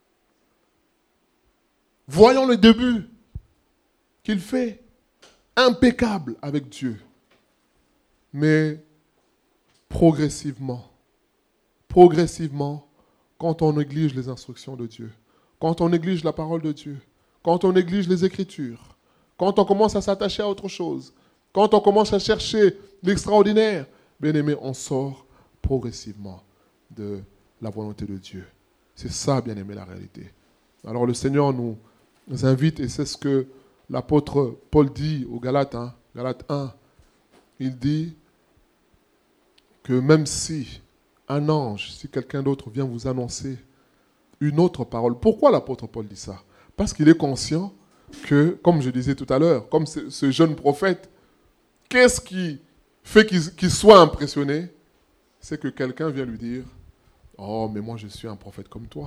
Voyons le début qu'il fait. Impeccable avec Dieu. Mais progressivement, progressivement, quand on néglige les instructions de Dieu, quand on néglige la parole de Dieu, quand on néglige les Écritures, quand on commence à s'attacher à autre chose, quand on commence à chercher l'extraordinaire, Bien-aimé, on sort progressivement de la volonté de Dieu. C'est ça, bien-aimé, la réalité. Alors le Seigneur nous invite, et c'est ce que l'apôtre Paul dit aux Galates, hein, Galates un. Il dit que même si un ange, si quelqu'un d'autre vient vous annoncer une autre parole, pourquoi l'apôtre Paul dit ça? Parce qu'il est conscient que, comme je disais tout à l'heure, comme ce, ce jeune prophète, qu'est-ce qui fait qu'il, qu'il soit impressionné? C'est que quelqu'un vient lui dire « Oh, mais moi je suis un prophète comme toi. »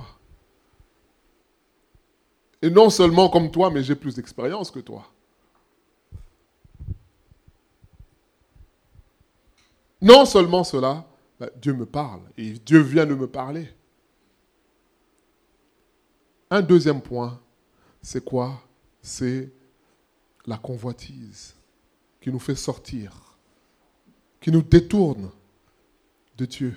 Et non seulement comme toi, mais j'ai plus d'expérience que toi. Non seulement cela, bah, Dieu me parle et Dieu vient de me parler. Un deuxième point, c'est quoi? C'est la convoitise qui nous fait sortir, qui nous détourne de Dieu.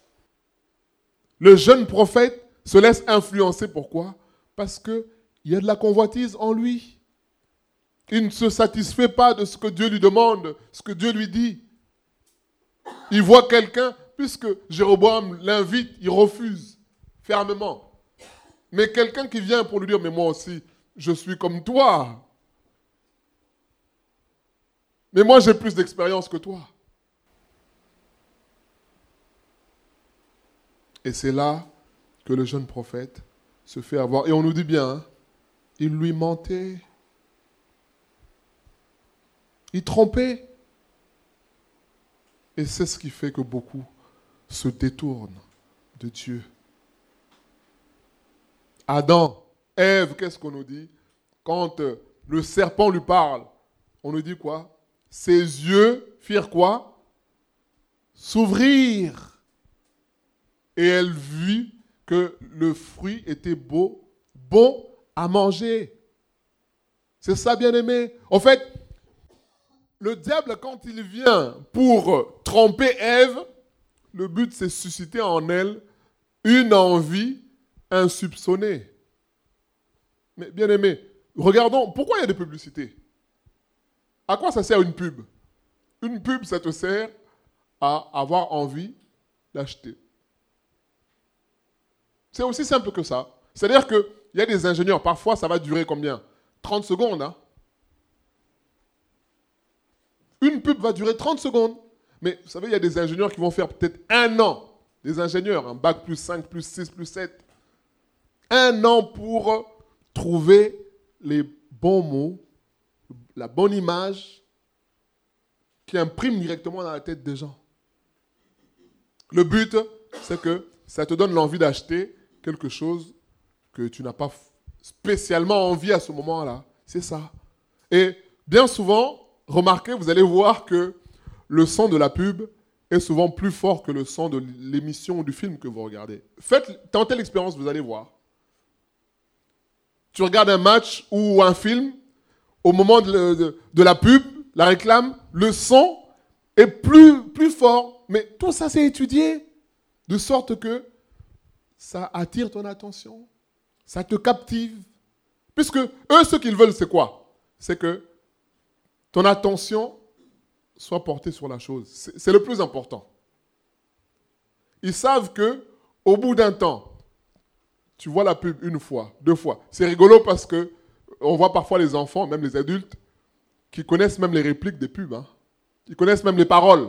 Le jeune prophète se laisse influencer. Pourquoi? Parce qu'il y a de la convoitise en lui. Il ne se satisfait pas de ce que Dieu lui demande, ce que Dieu lui dit. Il voit quelqu'un, puisque Jéroboam l'invite, il refuse fermement. Mais quelqu'un qui vient pour lui dire, mais moi aussi, je suis comme toi. Mais moi, j'ai plus d'expérience que toi. Et c'est là que le jeune prophète se fait avoir. Et on nous dit bien, hein, il lui mentait. Il trompait. Et c'est ce qui fait que beaucoup se détournent de Dieu. Adam, Ève, qu'est-ce qu'on nous dit? Quand euh, le serpent lui parle, on nous dit quoi? Ses yeux firent quoi? S'ouvrir. Et elle vit que le fruit était beau, bon à manger. C'est ça, bien-aimé. En fait, le diable, quand il vient pour tromper Ève, le but, c'est susciter en elle une envie insoupçonnée. Mais bien-aimé, regardons, pourquoi il y a des publicités? À quoi ça sert une pub? Une pub, ça te sert à avoir envie d'acheter. C'est aussi simple que ça. C'est-à-dire qu'il y a des ingénieurs, parfois ça va durer combien? trente secondes. Hein? Une pub va durer trente secondes. Mais vous savez, il y a des ingénieurs qui vont faire peut-être un an. Des ingénieurs, un bac plus cinq, plus six, plus sept. Un an pour trouver les bons mots, la bonne image qui imprime directement dans la tête des gens. Le but, c'est que ça te donne l'envie d'acheter quelque chose que tu n'as pas spécialement envie à ce moment-là. C'est ça. Et bien souvent, remarquez, vous allez voir que le son de la pub est souvent plus fort que le son de l'émission ou du film que vous regardez. Faites, tentez l'expérience, vous allez voir. Tu regardes un match ou un film, au moment de, de, de la pub, la réclame, le son est plus, plus fort. Mais tout ça, c'est étudié, de sorte que ça attire ton attention, ça te captive. Puisque eux, ce qu'ils veulent, c'est quoi? C'est que ton attention soit portée sur la chose. C'est, c'est le plus important. Ils savent que au bout d'un temps, tu vois la pub une fois, deux fois. C'est rigolo parce que on voit parfois les enfants, même les adultes, qui connaissent même les répliques des pubs. Hein. Ils connaissent même les paroles.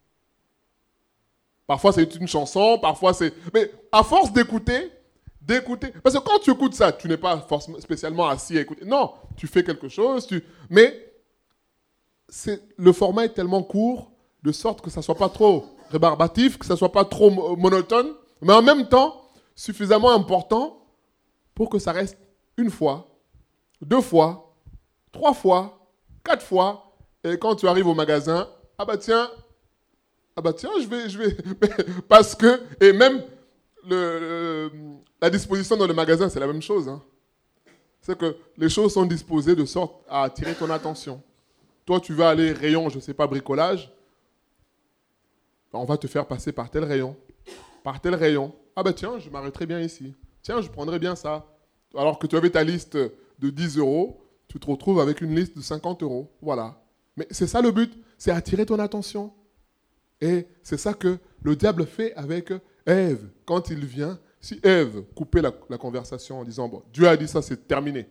Parfois c'est une chanson, parfois c'est... Mais à force d'écouter, d'écouter... Parce que quand tu écoutes ça, tu n'es pas forcément spécialement assis à écouter. Non, tu fais quelque chose, tu... Mais c'est... le format est tellement court, de sorte que ça ne soit pas trop rébarbatif, que ça ne soit pas trop monotone, mais en même temps, suffisamment important pour que ça reste une fois, deux fois, trois fois, quatre fois. Et quand tu arrives au magasin, ah bah tiens, ah bah tiens, je vais, je vais, parce que, et même le, le, la disposition dans le magasin, c'est la même chose. Hein. C'est que les choses sont disposées de sorte à attirer ton attention. Toi, tu vas aller rayon, je ne sais pas, bricolage, on va te faire passer par tel rayon, par tel rayon. Ah ben tiens, je m'arrêterai bien ici. Tiens, je prendrai bien ça. Alors que tu avais ta liste de dix euros, tu te retrouves avec une liste de cinquante euros. Voilà. Mais c'est ça le but, c'est attirer ton attention. Et c'est ça que le diable fait avec Ève. Quand il vient, si Ève coupait la, la conversation en disant, bon, Dieu a dit ça, c'est terminé.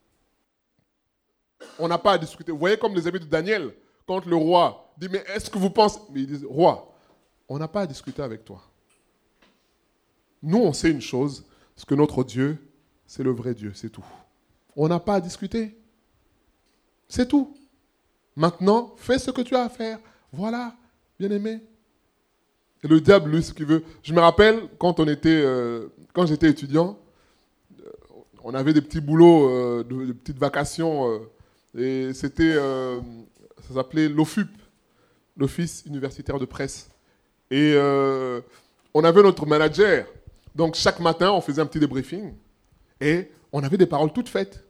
On n'a pas à discuter. Vous voyez comme les amis de Daniel, quand le roi dit, mais est-ce que vous pensez... Mais ils disent, roi, on n'a pas à discuter avec toi. Nous, on sait une chose, c'est que notre Dieu, c'est le vrai Dieu, c'est tout. On n'a pas à discuter. C'est tout. Maintenant, fais ce que tu as à faire. Voilà, bien-aimé. Et le diable, lui, ce qu'il veut... Je me rappelle, quand, on était, euh, quand j'étais étudiant, euh, on avait des petits boulots, euh, de, de petites vacations, euh, et c'était... Euh, ça s'appelait l'O F U P, l'Office universitaire de presse. Et euh, on avait notre manager. Donc, chaque matin, on faisait un petit débriefing, et on avait des paroles toutes faites.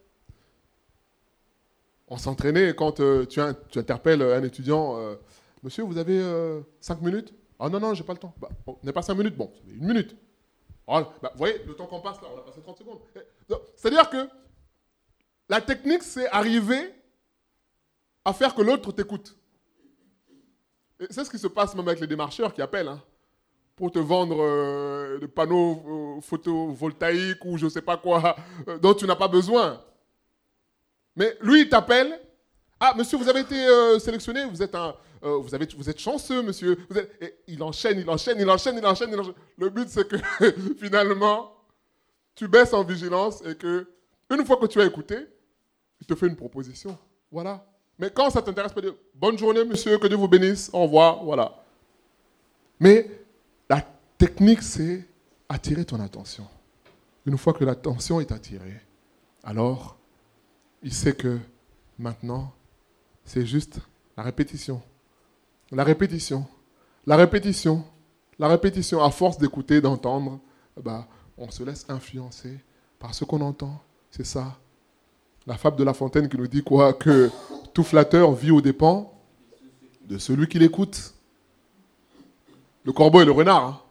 On s'entraînait quand euh, tu, tu interpelles un étudiant, euh, « Monsieur, vous avez euh, cinq minutes ?» Ah non, non, j'ai pas le temps. Bah, on n'est pas cinq minutes, bon, c'est une minute. Oh, bah, vous voyez, le temps qu'on passe là, on a passé trente secondes. C'est-à-dire que la technique, c'est arriver à faire que l'autre t'écoute. Et c'est ce qui se passe même avec les démarcheurs qui appellent, hein, pour te vendre euh, des panneaux euh, photovoltaïques ou je ne sais pas quoi, euh, dont tu n'as pas besoin. Mais lui, il t'appelle. Ah, monsieur, vous avez été euh, sélectionné, vous êtes, un, euh, vous, avez, vous êtes chanceux, monsieur. Vous êtes... Et il enchaîne, il enchaîne, il enchaîne, il enchaîne, il enchaîne. Le but, c'est que finalement, tu baisses en vigilance et que, une fois que tu as écouté, il te fait une proposition. Voilà. Mais quand ça t'intéresse, tu peux dire bonne journée, monsieur, que Dieu vous bénisse, au revoir, voilà. Mais la technique, c'est attirer ton attention. Une fois que l'attention est attirée, alors, il sait que maintenant, c'est juste la répétition. La répétition. La répétition. La répétition. À force d'écouter, d'entendre, bah, on se laisse influencer par ce qu'on entend. C'est ça. La fable de La Fontaine qui nous dit quoi? Que tout flatteur vit aux dépens de celui qui l'écoute. Le corbeau et le renard. Hein.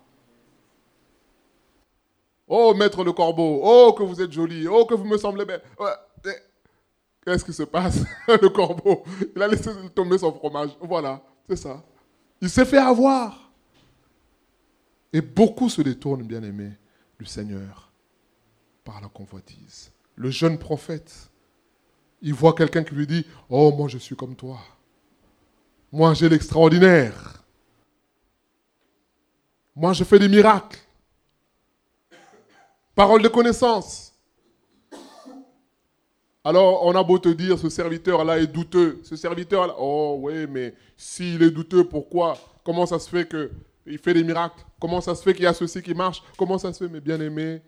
Oh, maître le corbeau. Oh, que vous êtes joli. Oh, que vous me semblez belle. Ouais. Qu'est-ce qui se passe? Le corbeau, il a laissé tomber son fromage. Voilà, c'est ça. Il s'est fait avoir. Et beaucoup se détournent, bien-aimés, du Seigneur par la convoitise. Le jeune prophète, il voit quelqu'un qui lui dit « Oh, moi je suis comme toi. Moi j'ai l'extraordinaire. Moi je fais des miracles. Parole de connaissance. » Alors, on a beau te dire, ce serviteur-là est douteux. Ce serviteur-là, oh oui, mais s'il est douteux, pourquoi? Comment ça se fait qu'il fait des miracles? Comment ça se fait qu'il y a ceci qui marche? Comment ça se fait, mes bien-aimés?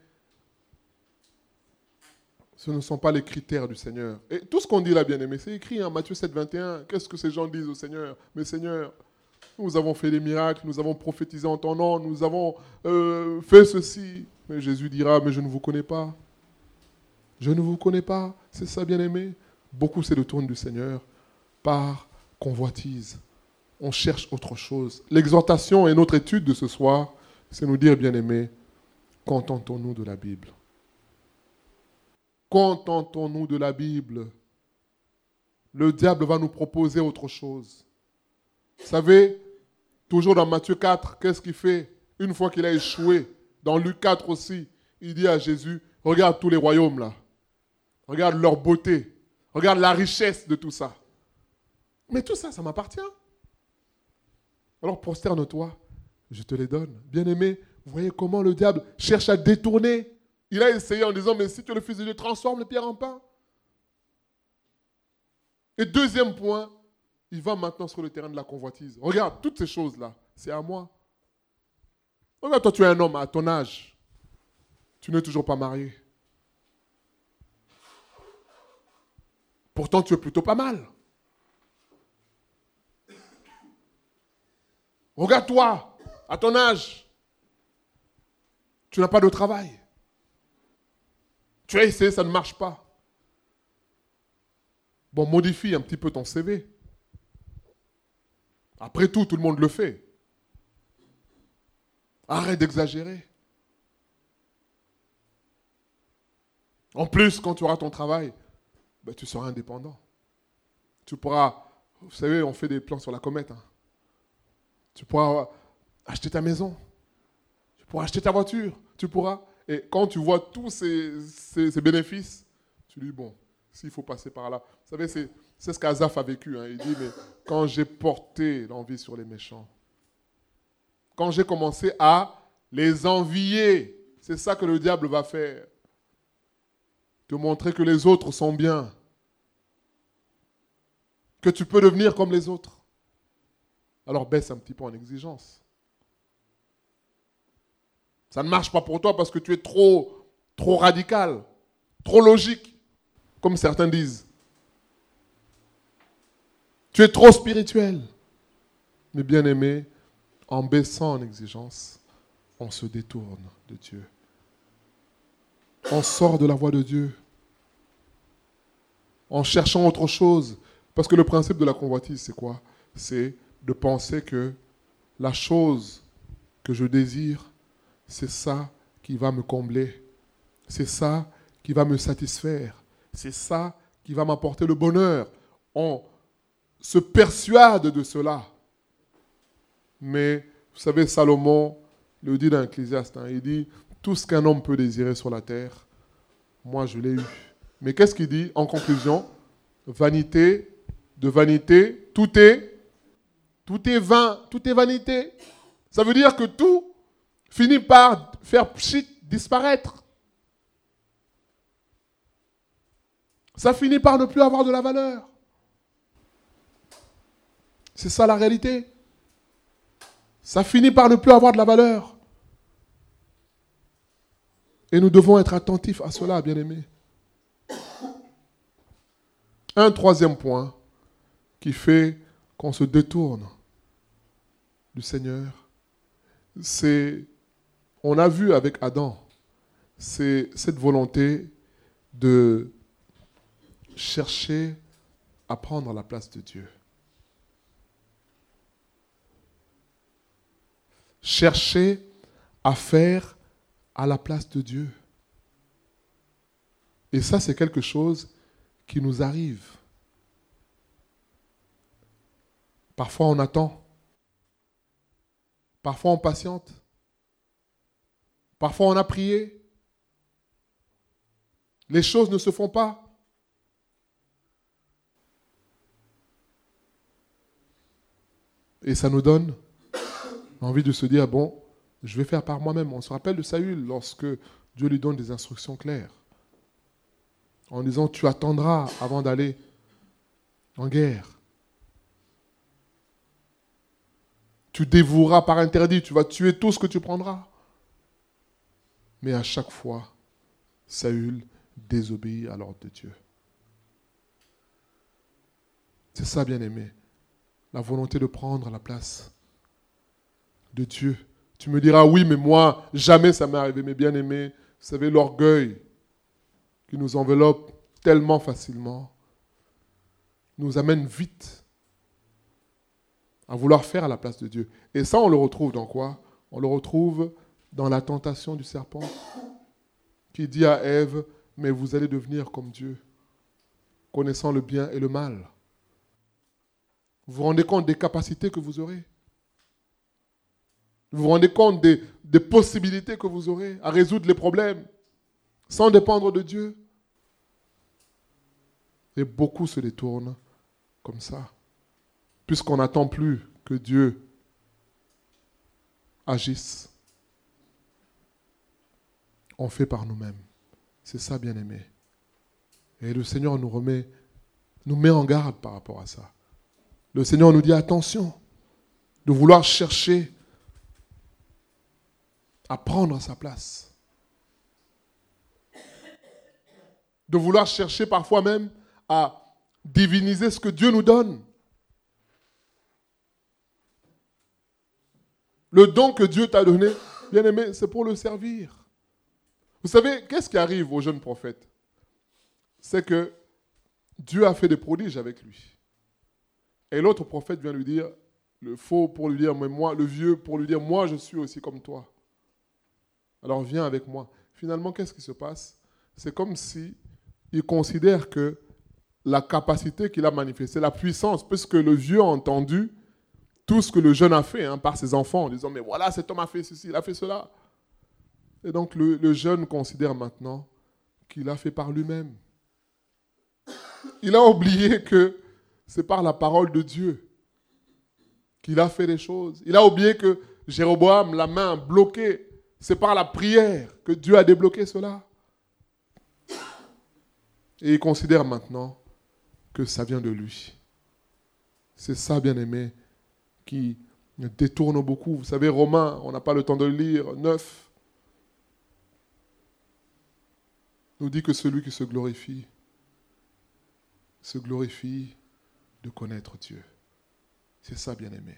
Ce ne sont pas les critères du Seigneur. Et tout ce qu'on dit là, bien-aimés, c'est écrit en Matthieu sept, vingt et un. Qu'est-ce que ces gens disent au Seigneur? Mais Seigneur, nous avons fait des miracles, nous avons prophétisé en ton nom, nous avons euh, fait ceci. Mais Jésus dira, mais je ne vous connais pas. Je ne vous connais pas, c'est ça, bien-aimé. Beaucoup se détournent du Seigneur par convoitise. On cherche autre chose. L'exhortation et notre étude de ce soir, c'est nous dire, bien-aimé, contentons-nous de la Bible. Contentons-nous de la Bible. Le diable va nous proposer autre chose. Vous savez, toujours dans Matthieu quatre, qu'est-ce qu'il fait? Une fois qu'il a échoué, dans Luc quatre aussi, il dit à Jésus, regarde tous les royaumes là. Regarde leur beauté. Regarde la richesse de tout ça. Mais tout ça, ça m'appartient. Alors prosterne-toi, je te les donne. Bien-aimé, vous voyez comment le diable cherche à détourner. Il a essayé en disant, mais si tu es le Fils de Dieu, transforme les pierres en pain. Et deuxième point, il va maintenant sur le terrain de la convoitise. Regarde, toutes ces choses-là, c'est à moi. Regarde, toi, tu es un homme à ton âge. Tu n'es toujours pas marié. Pourtant, tu es plutôt pas mal. Regarde-toi, à ton âge. Tu n'as pas de travail. Tu as essayé, ça ne marche pas. Bon, modifie un petit peu ton C V. Après tout, tout le monde le fait. Arrête d'exagérer. En plus, quand tu auras ton travail, ben, tu seras indépendant. Tu pourras, vous savez, on fait des plans sur la comète. Hein. Tu pourras acheter ta maison. Tu pourras acheter ta voiture. Tu pourras. Et quand tu vois tous ces, ces, ces bénéfices, tu dis, bon, s'il faut passer par là. Vous savez, c'est, c'est ce qu'Azaph a vécu. Hein. Il dit, mais quand j'ai porté l'envie sur les méchants, quand j'ai commencé à les envier, c'est ça que le diable va faire. Te montrer que les autres sont bien. Que tu peux devenir comme les autres. Alors baisse un petit peu en exigence. Ça ne marche pas pour toi parce que tu es trop, trop radical, trop logique, comme certains disent. Tu es trop spirituel. Mais bien aimé, en baissant en exigence, on se détourne de Dieu. On sort de la voie de Dieu. En cherchant autre chose. Parce que le principe de la convoitise, c'est quoi? C'est de penser que la chose que je désire, c'est ça qui va me combler. C'est ça qui va me satisfaire. C'est ça qui va m'apporter le bonheur. On se persuade de cela. Mais, vous savez, Salomon le dit dans Ecclésiaste, hein, il dit, tout ce qu'un homme peut désirer sur la terre, moi je l'ai eu. Mais qu'est-ce qu'il dit en conclusion? Vanité, de vanité, tout est, tout est vain, tout est vanité. Ça veut dire que tout finit par faire pchit, disparaître. Ça finit par ne plus avoir de la valeur. C'est ça la réalité. Ça finit par ne plus avoir de la valeur. Et nous devons être attentifs à cela, bien-aimés. Un troisième point qui fait qu'on se détourne du Seigneur, c'est, on a vu avec Adam, c'est cette volonté de chercher à prendre la place de Dieu. Chercher à faire à la place de Dieu. Et ça, c'est quelque chose qui nous arrive. Parfois, on attend. Parfois, on patiente. Parfois, on a prié. Les choses ne se font pas. Et ça nous donne envie de se dire, bon, je vais faire par moi-même. On se rappelle de Saül lorsque Dieu lui donne des instructions claires. En disant, tu attendras avant d'aller en guerre. Tu dévoueras par interdit, tu vas tuer tout ce que tu prendras. Mais à chaque fois, Saül désobéit à l'ordre de Dieu. C'est ça, bien-aimé. La volonté de prendre la place de Dieu. Tu me diras, oui, mais moi, jamais ça m'est arrivé. Mais bien-aimé, vous savez, l'orgueil qui nous enveloppe tellement facilement nous amène vite à vouloir faire à la place de Dieu. Et ça, on le retrouve dans quoi? On le retrouve dans la tentation du serpent qui dit à Ève, mais vous allez devenir comme Dieu, connaissant le bien et le mal. Vous vous rendez compte des capacités que vous aurez? Vous vous rendez compte des, des possibilités que vous aurez à résoudre les problèmes sans dépendre de Dieu? Et beaucoup se détournent comme ça, puisqu'on n'attend plus que Dieu agisse. On fait par nous-mêmes. C'est ça, bien-aimé. Et le Seigneur nous remet, nous met en garde par rapport à ça. Le Seigneur nous dit attention de vouloir chercher à prendre sa place. De vouloir chercher parfois même à diviniser ce que Dieu nous donne. Le don que Dieu t'a donné, bien aimé, c'est pour le servir. Vous savez, qu'est-ce qui arrive au jeune prophète? C'est que Dieu a fait des prodiges avec lui. Et l'autre prophète vient lui dire, le faux pour lui dire, mais moi, le vieux pour lui dire, moi je suis aussi comme toi. Alors viens avec moi. Finalement, qu'est-ce qui se passe? C'est comme si il considère que la capacité qu'il a manifestée, la puissance, puisque le vieux a entendu tout ce que le jeune a fait hein, par ses enfants, en disant, mais voilà, cet homme a fait ceci, il a fait cela. Et donc le, le jeune considère maintenant qu'il a fait par lui-même. Il a oublié que c'est par la parole de Dieu qu'il a fait les choses. Il a oublié que Jéroboam, la main bloquée, c'est par la prière que Dieu a débloqué cela. Et il considère maintenant que ça vient de lui. C'est ça, bien-aimé, qui détourne beaucoup. Vous savez, Romains, on n'a pas le temps de le lire, neuf, nous dit que celui qui se glorifie, se glorifie de connaître Dieu. C'est ça, bien-aimé.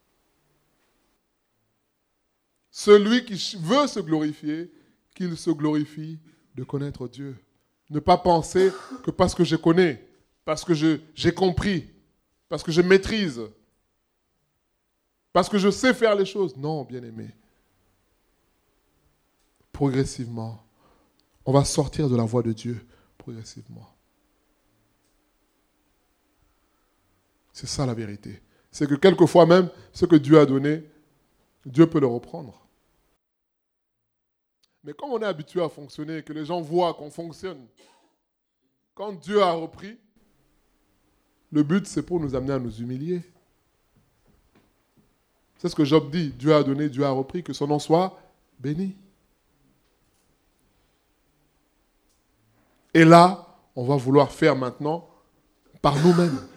Celui qui veut se glorifier, qu'il se glorifie de connaître Dieu. Ne pas penser que parce que je connais, parce que je, j'ai compris, parce que je maîtrise, parce que je sais faire les choses. Non, bien-aimé. Progressivement, on va sortir de la voie de Dieu, progressivement. C'est ça la vérité. C'est que quelquefois même, ce que Dieu a donné, Dieu peut le reprendre. Mais comme on est habitué à fonctionner, que les gens voient qu'on fonctionne, quand Dieu a repris, le but c'est pour nous amener à nous humilier. C'est ce que Job dit, Dieu a donné, Dieu a repris, que son nom soit béni. Et là, on va vouloir faire maintenant par nous-mêmes.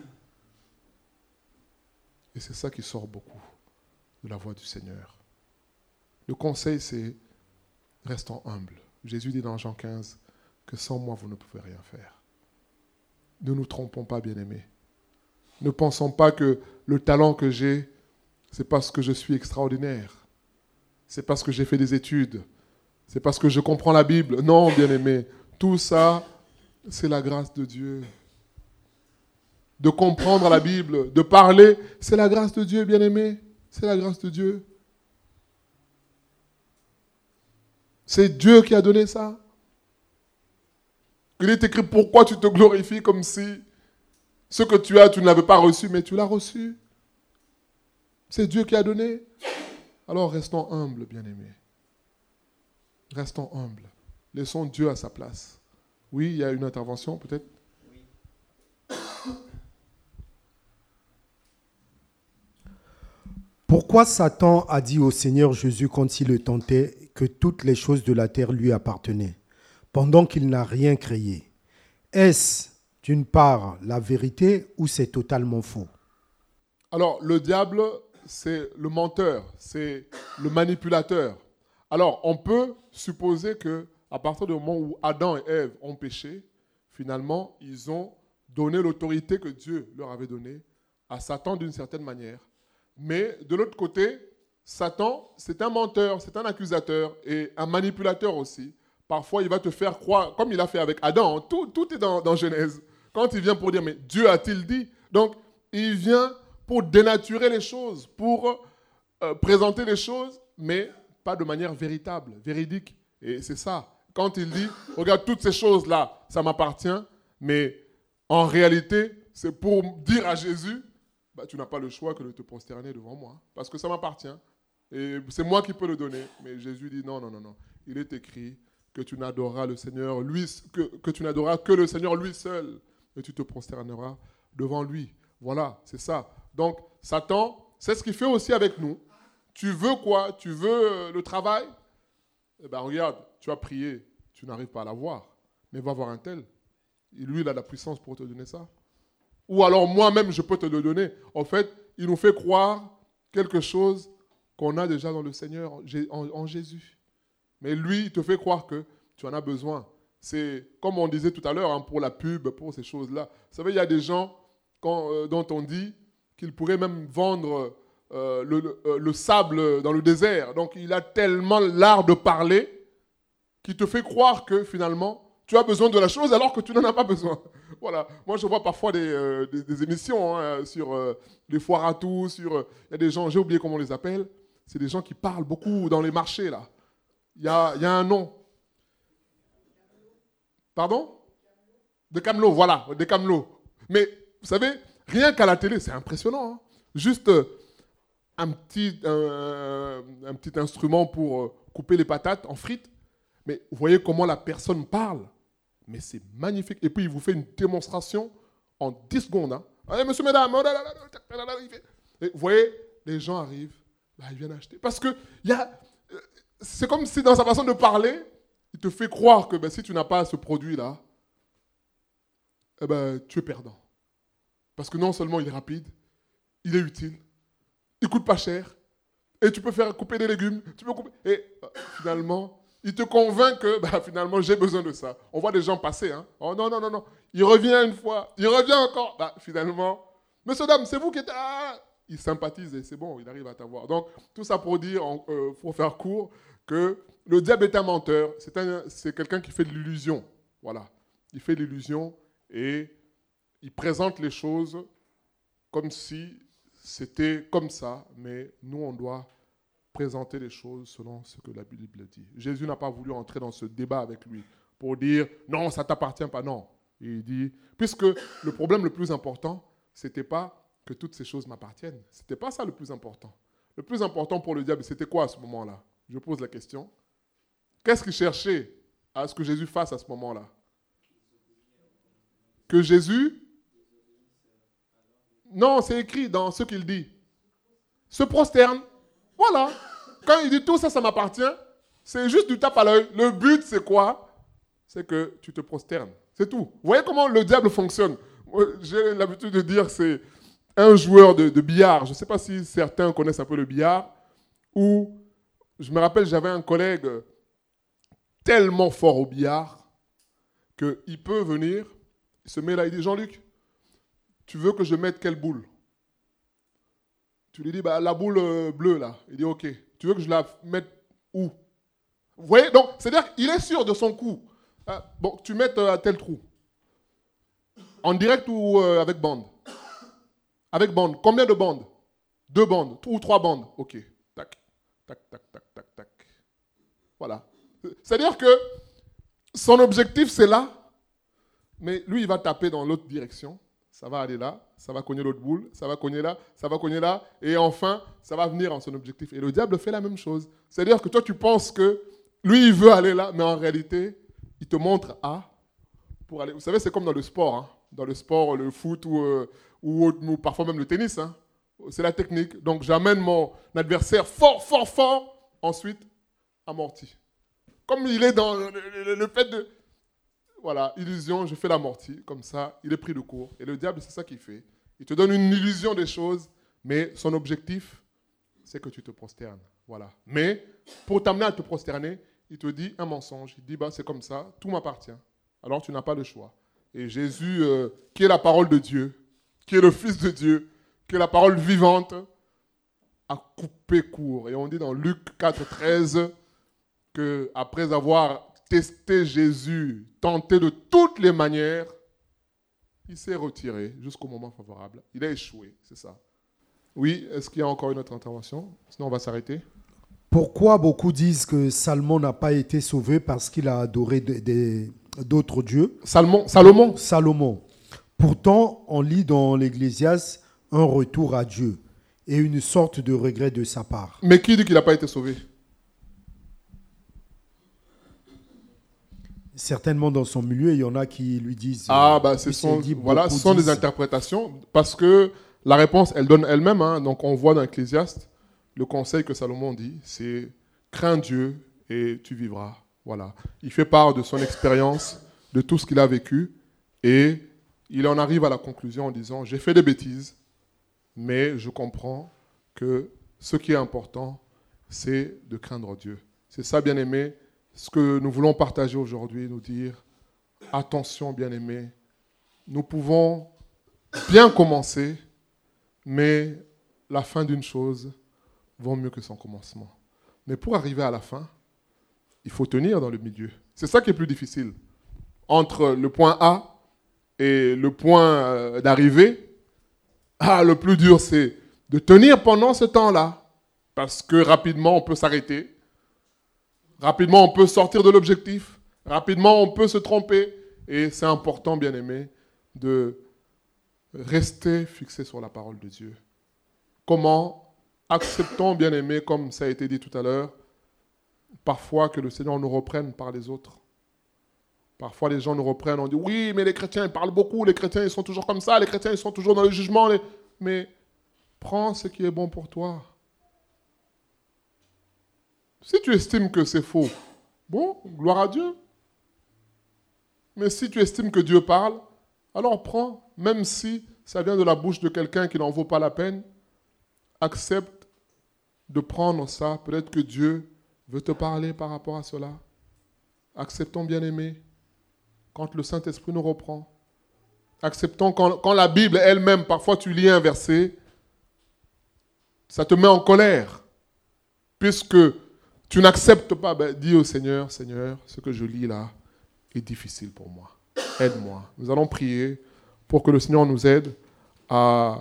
Et c'est ça qui sort beaucoup de la voix du Seigneur. Le conseil, c'est restons humbles. Jésus dit dans Jean quinze que sans moi, vous ne pouvez rien faire. Ne nous trompons pas, bien-aimés. Ne pensons pas que le talent que j'ai, c'est parce que je suis extraordinaire. C'est parce que j'ai fait des études. C'est parce que je comprends la Bible. Non, bien-aimés. Tout ça, c'est la grâce de Dieu. De comprendre la Bible, de parler, c'est la grâce de Dieu, bien-aimés. C'est la grâce de Dieu. C'est Dieu qui a donné ça. Il est écrit, pourquoi tu te glorifies comme si ce que tu as, tu ne l'avais pas reçu, mais tu l'as reçu. C'est Dieu qui a donné. Alors restons humbles, bien-aimés. Restons humbles. Laissons Dieu à sa place. Oui, il y a une intervention, peut-être. Pourquoi Satan a dit au Seigneur Jésus quand il le tentait que toutes les choses de la terre lui appartenaient, pendant qu'il n'a rien créé? Est-ce, d'une part, la vérité ou c'est totalement faux? Alors, le diable, c'est le menteur, c'est le manipulateur. Alors, on peut supposer que à partir du moment où Adam et Ève ont péché, finalement, ils ont donné l'autorité que Dieu leur avait donnée à Satan d'une certaine manière. Mais de l'autre côté, Satan, c'est un menteur, c'est un accusateur et un manipulateur aussi. Parfois, il va te faire croire, comme il a fait avec Adam, tout, tout est dans, dans Genèse. Quand il vient pour dire, mais Dieu a-t-il dit? Donc, il vient pour dénaturer les choses, pour euh, présenter les choses, mais pas de manière véritable, véridique. Et c'est ça. Quand il dit, regarde, toutes ces choses-là, ça m'appartient, mais en réalité, c'est pour dire à Jésus, bah, tu n'as pas le choix que de te prosterner devant moi, parce que ça m'appartient. Et c'est moi qui peux le donner. Mais Jésus dit, non, non, non, non. Il est écrit que tu n'adoreras le Seigneur, lui, que, que tu n'adoreras que le Seigneur lui seul, et tu te prosterneras devant lui. Voilà, c'est ça. Donc, Satan, c'est ce qu'il fait aussi avec nous. Tu veux quoi? Tu veux le travail? Eh bien, regarde, tu as prié, tu n'arrives pas à l'avoir, mais va voir un tel. Et lui, il a la puissance pour te donner ça. Ou alors, moi-même, je peux te le donner. En fait, il nous fait croire quelque chose qu'on a déjà dans le Seigneur, en, en Jésus. Mais lui, il te fait croire que tu en as besoin. C'est comme on disait tout à l'heure, hein, pour la pub, pour ces choses-là. Vous savez, il y a des gens quand, euh, dont on dit qu'ils pourraient même vendre euh, le, le, le sable dans le désert. Donc, il a tellement l'art de parler qu'il te fait croire que finalement, tu as besoin de la chose alors que tu n'en as pas besoin. Voilà. Moi, je vois parfois des, euh, des, des émissions hein, sur euh, les foires à tout, sur... Il euh, y a des gens, j'ai oublié comment on les appelle, c'est des gens qui parlent beaucoup dans les marchés, là. Il y a, y a un nom. Pardon? Des camelots, voilà, des camelots. Mais, vous savez, rien qu'à la télé, c'est impressionnant. Hein. Juste, euh, un petit, un, un petit instrument pour euh, couper les patates en frites. Mais vous voyez comment la personne parle. Mais c'est magnifique. Et puis, il vous fait une démonstration en dix secondes. Hein. Allez, monsieur, mesdames. Oh là là là là là, il fait- Et vous voyez, les gens arrivent, bah, ils viennent acheter. Parce que il y a, euh, c'est comme si dans sa façon de parler, il te fait croire que ben, si tu n'as pas ce produit-là, eh ben, tu es perdant. Parce que non seulement il est rapide, il est utile, il ne coûte pas cher, et tu peux faire couper des légumes, tu peux couper, et euh, finalement, il te convainc que bah, finalement j'ai besoin de ça. On voit des gens passer, hein. Oh non, non, non, non. Il revient une fois, il revient encore. Bah, finalement, monsieur, dame, c'est vous qui êtes. Ah il sympathise et c'est bon, il arrive à t'avoir. Donc, tout ça pour dire, euh, pour faire court, que le diable est un menteur. C'est, un, c'est quelqu'un qui fait de l'illusion. Voilà. Il fait de l'illusion et il présente les choses comme si c'était comme ça, mais nous, on doit présenter les choses selon ce que la Bible dit. Jésus n'a pas voulu entrer dans ce débat avec lui pour dire « non, ça ne t'appartient pas ». Non. Il dit, puisque le problème le plus important, ce n'était pas que toutes ces choses m'appartiennent. Ce n'était pas ça le plus important. Le plus important pour le diable, c'était quoi à ce moment-là? Je pose la question. Qu'est-ce qu'il cherchait à ce que Jésus fasse à ce moment-là? Que Jésus... Non, c'est écrit dans ce qu'il dit. Se prosterne. Voilà. Quand il dit tout ça, ça m'appartient, c'est juste du tape à l'œil. Le but, c'est quoi? C'est que tu te prosternes. C'est tout. Vous voyez comment le diable fonctionne? J'ai l'habitude de dire que c'est un joueur de, de billard. Je ne sais pas si certains connaissent un peu le billard. Où, je me rappelle, j'avais un collègue tellement fort au billard qu'il peut venir, il se met là, il dit « Jean-Luc, tu veux que je mette quelle boule ?» Tu lui dis bah, « La boule euh, bleue, là. » Il dit « Ok. Tu veux que je la mette où ?» Vous voyez? Donc, c'est-à-dire qu'il est sûr de son coup. Ah, bon, tu mets euh, à tel trou. En direct ou euh, avec bande? Avec bande. Combien de bandes? Deux bandes ou trois bandes? Ok. Tac, tac, tac, tac, tac, tac. Voilà. C'est-à-dire que son objectif, c'est là, mais lui, il va taper dans l'autre direction. Ça va aller là, ça va cogner l'autre boule, ça va cogner là, ça va cogner là, et enfin, ça va venir en son objectif. Et le diable fait la même chose. C'est-à-dire que toi, tu penses que lui, il veut aller là, mais en réalité, il te montre A pour aller. Vous savez, c'est comme dans le sport. Hein. Dans le sport, le foot ou, euh, ou, ou parfois même le tennis. Hein. C'est la technique. Donc, j'amène mon adversaire fort, fort, fort, ensuite amorti. Comme il est dans le, le, le fait de... Voilà, illusion, je fais l'amorti, comme ça, il est pris de court. Et le diable, c'est ça qu'il fait. Il te donne une illusion des choses, mais son objectif, c'est que tu te prosternes. Voilà. Mais pour t'amener à te prosterner, il te dit un mensonge. Il dit, bah, c'est comme ça, tout m'appartient. Alors tu n'as pas le choix. Et Jésus, euh, qui est la parole de Dieu, qui est le Fils de Dieu, qui est la parole vivante, a coupé court. Et on dit dans Luc quatre, treize, qu'après avoir testé Jésus, tenté de toutes les manières, il s'est retiré jusqu'au moment favorable. Il a échoué, c'est ça. Oui, est-ce qu'il y a encore une autre intervention? Sinon, on va s'arrêter. Pourquoi beaucoup disent que Salomon n'a pas été sauvé parce qu'il a adoré de, de, d'autres dieux? Salomon, Salomon. Salomon. Pourtant, on lit dans l'Ecclésiaste un retour à Dieu et une sorte de regret de sa part. Mais qui dit qu'il n'a pas été sauvé? Certainement dans son milieu, il y en a qui lui disent... Ah, bah, ce sont, dit, voilà, ce sont des interprétations, parce que la réponse, elle donne elle-même. Hein, donc, on voit dans l'Ecclésiaste, le conseil que Salomon dit, c'est « crains Dieu et tu vivras ». Voilà. Il fait part de son expérience, de tout ce qu'il a vécu, et il en arrive à la conclusion en disant « j'ai fait des bêtises, mais je comprends que ce qui est important, c'est de craindre Dieu ». C'est ça, bien-aimé, ce que nous voulons partager aujourd'hui, nous dire, attention bien-aimés, nous pouvons bien commencer, mais la fin d'une chose vaut mieux que son commencement. Mais pour arriver à la fin, il faut tenir dans le milieu. C'est ça qui est plus difficile. Entre le point A et le point d'arrivée, ah, le plus dur, c'est de tenir pendant ce temps-là, parce que rapidement, on peut s'arrêter. Rapidement, on peut sortir de l'objectif. Rapidement, on peut se tromper. Et c'est important, bien-aimé, de rester fixé sur la parole de Dieu. Comment acceptons, bien-aimés, comme ça a été dit tout à l'heure, parfois que le Seigneur nous reprenne par les autres. Parfois, les gens nous reprennent, on dit, oui, mais les chrétiens, ils parlent beaucoup, les chrétiens, ils sont toujours comme ça, les chrétiens, ils sont toujours dans le jugement. Les... Mais prends ce qui est bon pour toi. Si tu estimes que c'est faux, bon, gloire à Dieu. Mais si tu estimes que Dieu parle, alors prends, même si ça vient de la bouche de quelqu'un qui n'en vaut pas la peine, accepte de prendre ça. Peut-être que Dieu veut te parler par rapport à cela. Acceptons, bien-aimés, quand le Saint-Esprit nous reprend. Acceptons quand, quand la Bible elle-même, parfois tu lis un verset, ça te met en colère. Puisque tu n'acceptes pas, ben, dis au Seigneur, Seigneur, ce que je lis là est difficile pour moi. Aide-moi. Nous allons prier pour que le Seigneur nous aide à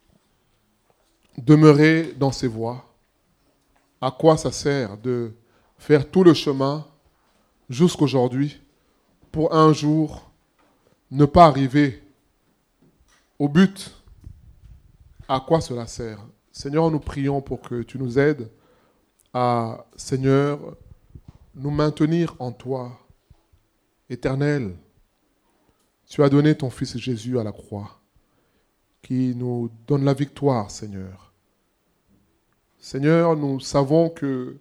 demeurer dans ses voies. À quoi ça sert de faire tout le chemin jusqu'aujourd'hui pour un jour ne pas arriver au but? À quoi cela sert? Seigneur, nous prions pour que tu nous aides à, Seigneur, nous maintenir en toi, Éternel. Tu as donné ton Fils Jésus à la croix, qui nous donne la victoire, Seigneur. Seigneur, nous savons que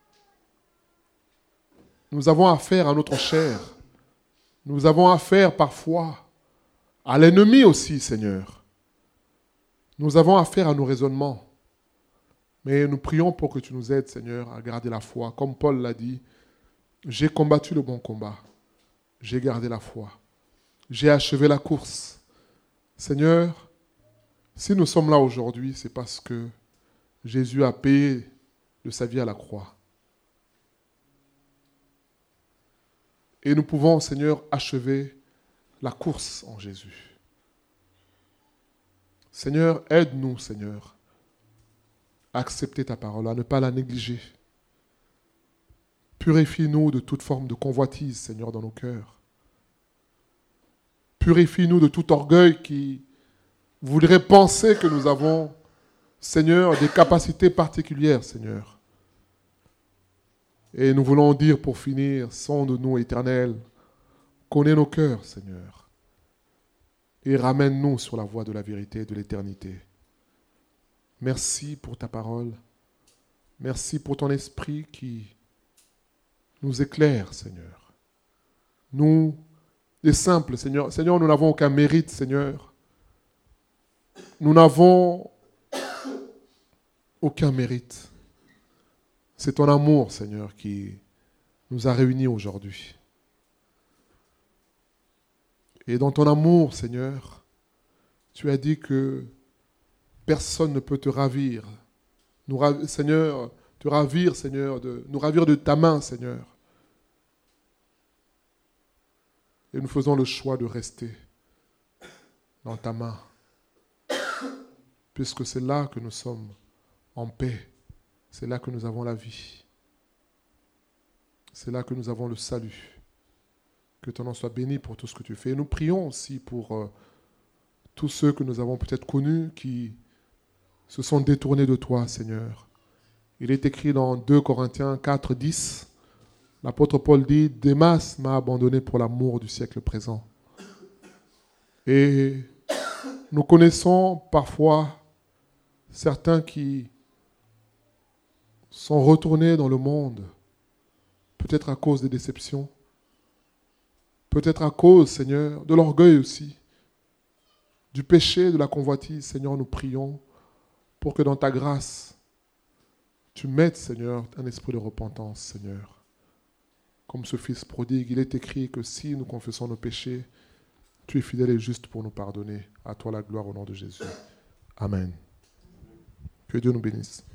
nous avons affaire à notre chair. Nous avons affaire parfois à l'ennemi aussi, Seigneur. Nous avons affaire à nos raisonnements. Mais nous prions pour que tu nous aides, Seigneur, à garder la foi. Comme Paul l'a dit, j'ai combattu le bon combat. J'ai gardé la foi. J'ai achevé la course. Seigneur, si nous sommes là aujourd'hui, c'est parce que Jésus a payé de sa vie à la croix. Et nous pouvons, Seigneur, achever la course en Jésus. Seigneur, aide-nous, Seigneur, à accepter ta parole, à ne pas la négliger. Purifie-nous de toute forme de convoitise, Seigneur, dans nos cœurs. Purifie-nous de tout orgueil qui voudrait penser que nous avons, Seigneur, des capacités particulières, Seigneur. Et nous voulons dire pour finir, sonde-nous, Éternel, connais nos cœurs, Seigneur, et ramène-nous sur la voie de la vérité et de l'éternité. Merci pour ta parole. Merci pour ton esprit qui nous éclaire, Seigneur. Nous, les simples, Seigneur. Seigneur, nous n'avons aucun mérite, Seigneur. Nous n'avons aucun mérite. C'est ton amour, Seigneur, qui nous a réunis aujourd'hui. Et dans ton amour, Seigneur, tu as dit que personne ne peut te ravir. Nous, rav... Seigneur, te ravir, Seigneur, de... nous ravir de ta main, Seigneur. Et nous faisons le choix de rester dans ta main, puisque c'est là que nous sommes en paix, c'est là que nous avons la vie, c'est là que nous avons le salut. Que ton nom soit béni pour tout ce que tu fais. Et nous prions aussi pour euh, tous ceux que nous avons peut-être connus qui se sont détournés de toi, Seigneur. Il est écrit dans deux Corinthiens quatre, dix, l'apôtre Paul dit « Démas m'a abandonné pour l'amour du siècle présent. » Et nous connaissons parfois certains qui sont retournés dans le monde, peut-être à cause des déceptions, peut-être à cause, Seigneur, de l'orgueil aussi, du péché, de la convoitise. Seigneur, nous prions pour que dans ta grâce, tu mettes, Seigneur, un esprit de repentance, Seigneur. Comme ce fils prodigue, il est écrit que si nous confessons nos péchés, tu es fidèle et juste pour nous pardonner. À toi la gloire au nom de Jésus. Amen. Que Dieu nous bénisse.